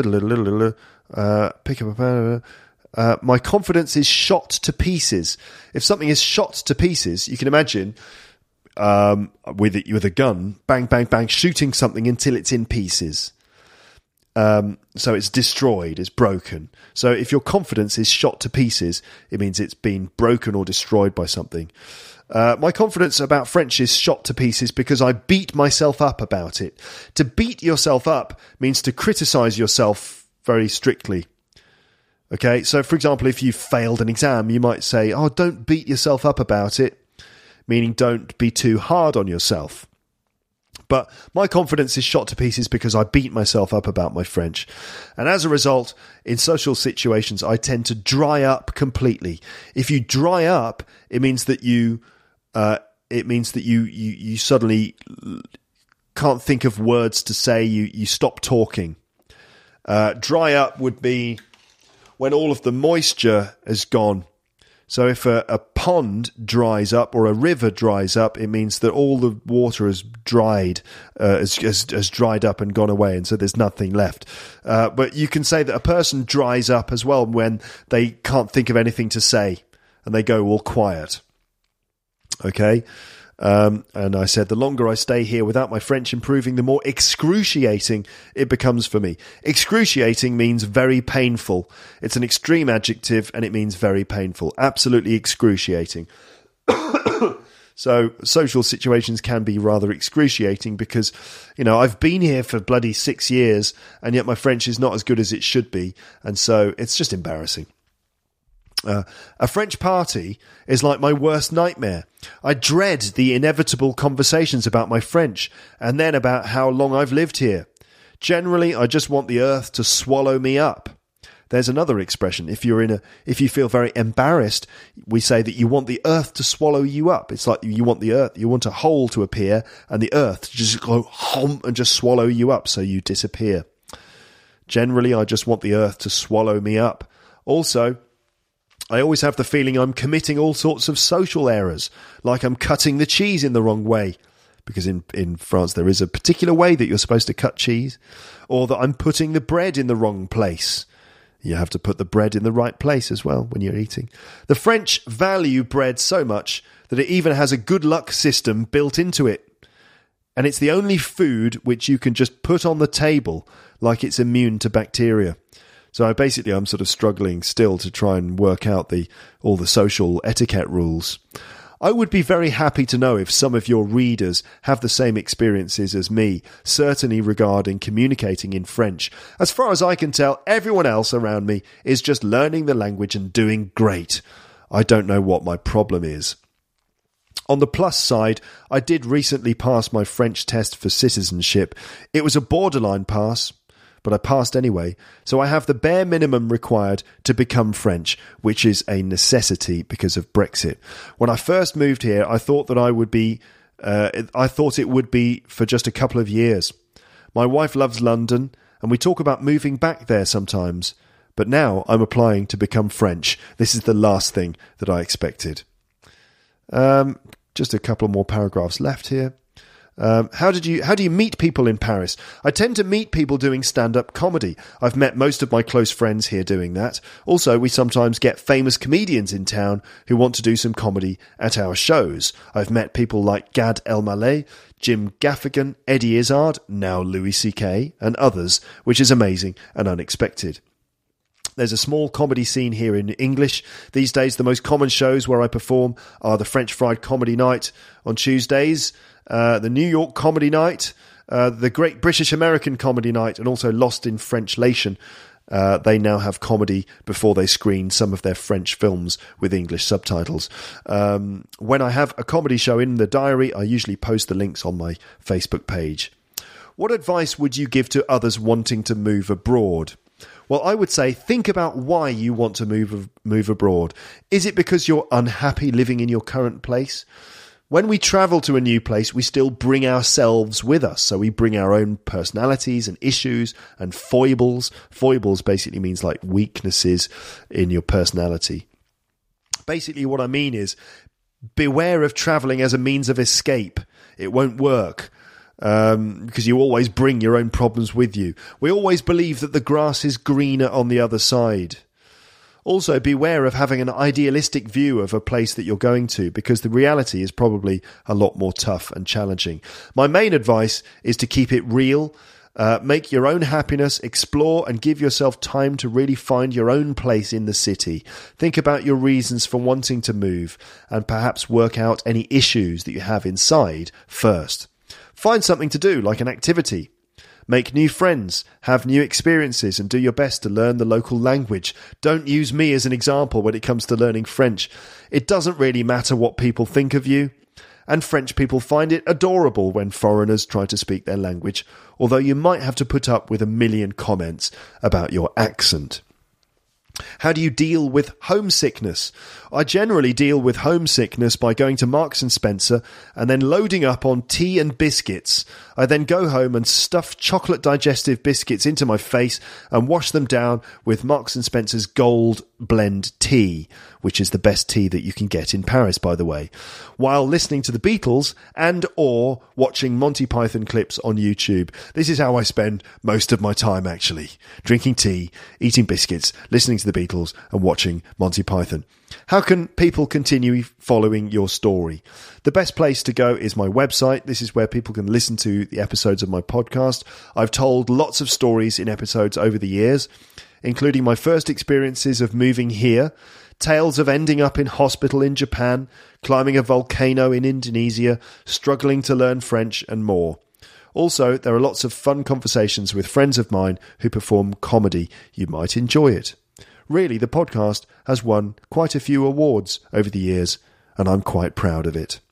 uh, pick up a uh, my confidence is shot to pieces. If something is shot to pieces, you can imagine um, with it, with a gun, bang, bang, bang, shooting something until it's in pieces. Um, so it's destroyed, it's broken. So if your confidence is shot to pieces, it means it's been broken or destroyed by something. Uh, my confidence about French is shot to pieces because I beat myself up about it. To beat yourself up means to criticize yourself very strictly. Okay, so for example, if you failed an exam, you might say, oh, don't beat yourself up about it, meaning don't be too hard on yourself. But my confidence is shot to pieces because I beat myself up about my French. And as a result, in social situations, I tend to dry up completely. If you dry up, it means that you... Uh, it means that you, you, you suddenly can't think of words to say. You, you stop talking. Uh, dry up would be when all of the moisture has gone. So if a, a pond dries up or a river dries up, it means that all the water has dried, uh, has, has, has dried up and gone away, and so there's nothing left. Uh, but you can say that a person dries up as well when they can't think of anything to say and they go all quiet. Okay, um, and I said the longer I stay here without my French improving, the more excruciating it becomes for me. Excruciating means very painful. It's an extreme adjective and it means very painful. Absolutely excruciating. So social situations can be rather excruciating because, you know, I've been here for bloody six years and yet my French is not as good as it should be. And so it's just embarrassing. Uh, a French party is like my worst nightmare. I dread the inevitable conversations about my French and then about how long I've lived here. Generally, I just want the earth to swallow me up. There's another expression. If you're in a, if you feel very embarrassed, we say that you want the earth to swallow you up. It's like you want the earth, you want a hole to appear and the earth to just go hum and just swallow you up so you disappear. Generally, I just want the earth to swallow me up. Also, I always have the feeling I'm committing all sorts of social errors, like I'm cutting the cheese in the wrong way, because in, in France there is a particular way that you're supposed to cut cheese, or that I'm putting the bread in the wrong place. You have to put the bread in the right place as well when you're eating. The French value bread so much that it even has a good luck system built into it. And it's the only food which you can just put on the table like it's immune to bacteria. So I basically, I'm sort of struggling still to try and work out the all the social etiquette rules. I would be very happy to know if some of your readers have the same experiences as me, certainly regarding communicating in French. As far as I can tell, everyone else around me is just learning the language and doing great. I don't know what my problem is. On the plus side, I did recently pass my French test for citizenship. It was a borderline pass, but I passed anyway, so I have the bare minimum required to become French, which is a necessity because of Brexit. When I first moved here, I thought that I would be, uh, I thought it would be for just a couple of years. My wife loves London, and we talk about moving back there sometimes, but now I'm applying to become French. This is the last thing that I expected. Um, just a couple more paragraphs left here. Um, how did you? How do you meet people in Paris? I tend to meet people doing stand-up comedy. I've met most of my close friends here doing that. Also, we sometimes get famous comedians in town who want to do some comedy at our shows. I've met people like Gad Elmaleh, Jim Gaffigan, Eddie Izzard, now Louis C K, and others, which is amazing and unexpected. There's a small comedy scene here in English. These days, the most common shows where I perform are the French Fried Comedy Night on Tuesdays, uh, the New York Comedy Night, uh, the Great British American Comedy Night, and also Lost in French Lation. Uh, they now have comedy before they screen some of their French films with English subtitles. Um, when I have a comedy show in the diary, I usually post the links on my Facebook page. What advice would you give to others wanting to move abroad? Well, I would say think about why you want to move move abroad. Is it because you're unhappy living in your current place? When we travel to a new place, we still bring ourselves with us. So we bring our own personalities and issues and foibles. Foibles basically means like weaknesses in your personality. Basically what I mean is beware of traveling as a means of escape. It won't work. Um, because you always bring your own problems with you. We always believe that the grass is greener on the other side. Also, beware of having an idealistic view of a place that you're going to, because the reality is probably a lot more tough and challenging. My main advice is to keep it real, uh, make your own happiness, explore and give yourself time to really find your own place in the city. Think about your reasons for wanting to move and perhaps work out any issues that you have inside first. Find something to do, like an activity. Make new friends, have new experiences, and do your best to learn the local language. Don't use me as an example when it comes to learning French. It doesn't really matter what people think of you. And French people find it adorable when foreigners try to speak their language, although you might have to put up with a million comments about your accent. How do you deal with homesickness? I generally deal with homesickness by going to Marks and Spencer and then loading up on tea and biscuits. I then go home and stuff chocolate digestive biscuits into my face and wash them down with Marks and Spencer's Gold Blend tea, which is the best tea that you can get in Paris, by the way, while listening to the Beatles and or watching Monty Python clips on YouTube. This is how I spend most of my time, actually. Drinking tea, eating biscuits, listening to the Beatles and watching Monty Python. How can people continue following your story? The best place to go is my website. This is where people can listen to the episodes of my podcast. I've told lots of stories in episodes over the years, including my first experiences of moving here, tales of ending up in hospital in Japan, climbing a volcano in Indonesia, struggling to learn French, and more. Also, there are lots of fun conversations with friends of mine who perform comedy. You might enjoy it. Really, the podcast has won quite a few awards over the years, and I'm quite proud of it.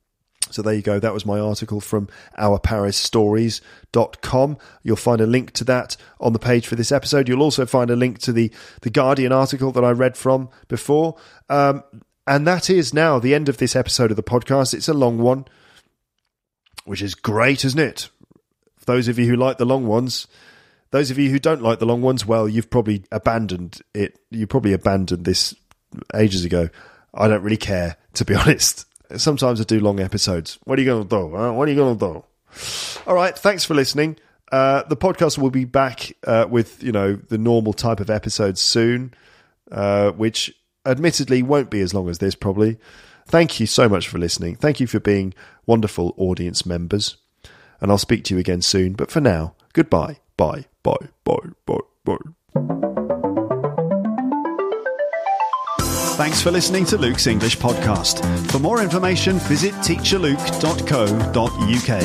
So there you go. That was my article from our paris stories dot com. You'll find a link to that on the page for this episode. You'll also find a link to the, the Guardian article that I read from before. Um, and that is now the end of this episode of the podcast. It's a long one, which is great, isn't it? For those of you who like the long ones. Those of you who don't like the long ones, well, you've probably abandoned it. You probably abandoned this ages ago. I don't really care, to be honest. Sometimes I do long episodes. What are you going to do? Huh? What are you going to do? All right, thanks for listening. Uh, the podcast will be back uh, with, you know, the normal type of episodes soon, uh, which admittedly won't be as long as this, probably. Thank you so much for listening. Thank you for being wonderful audience members. And I'll speak to you again soon. But for now, goodbye. Bye, bye, bye, bye, bye. Thanks for listening to Luke's English Podcast. For more information, visit teacher luke dot co dot uk.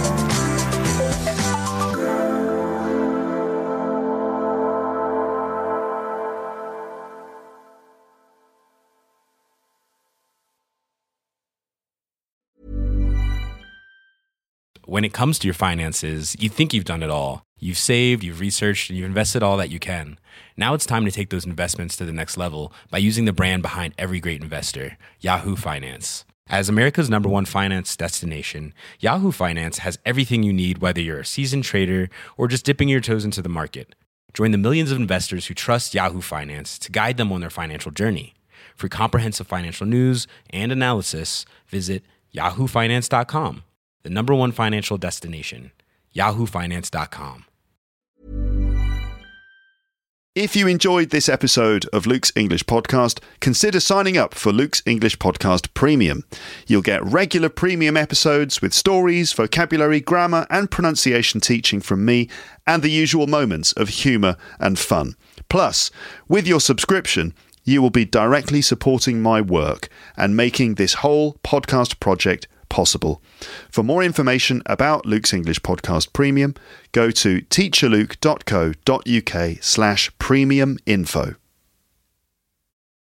When it comes to your finances, you think you've done it all. You've saved, you've researched, and you've invested all that you can. Now it's time to take those investments to the next level by using the brand behind every great investor, Yahoo Finance. As America's number one finance destination, Yahoo Finance has everything you need, whether you're a seasoned trader or just dipping your toes into the market. Join the millions of investors who trust Yahoo Finance to guide them on their financial journey. For comprehensive financial news and analysis, visit yahoo finance dot com. The number one financial destination, yahoo finance dot com. If you enjoyed this episode of Luke's English Podcast, consider signing up for Luke's English Podcast Premium. You'll get regular premium episodes with stories, vocabulary, grammar, and pronunciation teaching from me, and the usual moments of humour and fun. Plus, with your subscription, you will be directly supporting my work and making this whole podcast project possible. For more information about Luke's English Podcast Premium, go to teacherluke.co.uk slash premium info.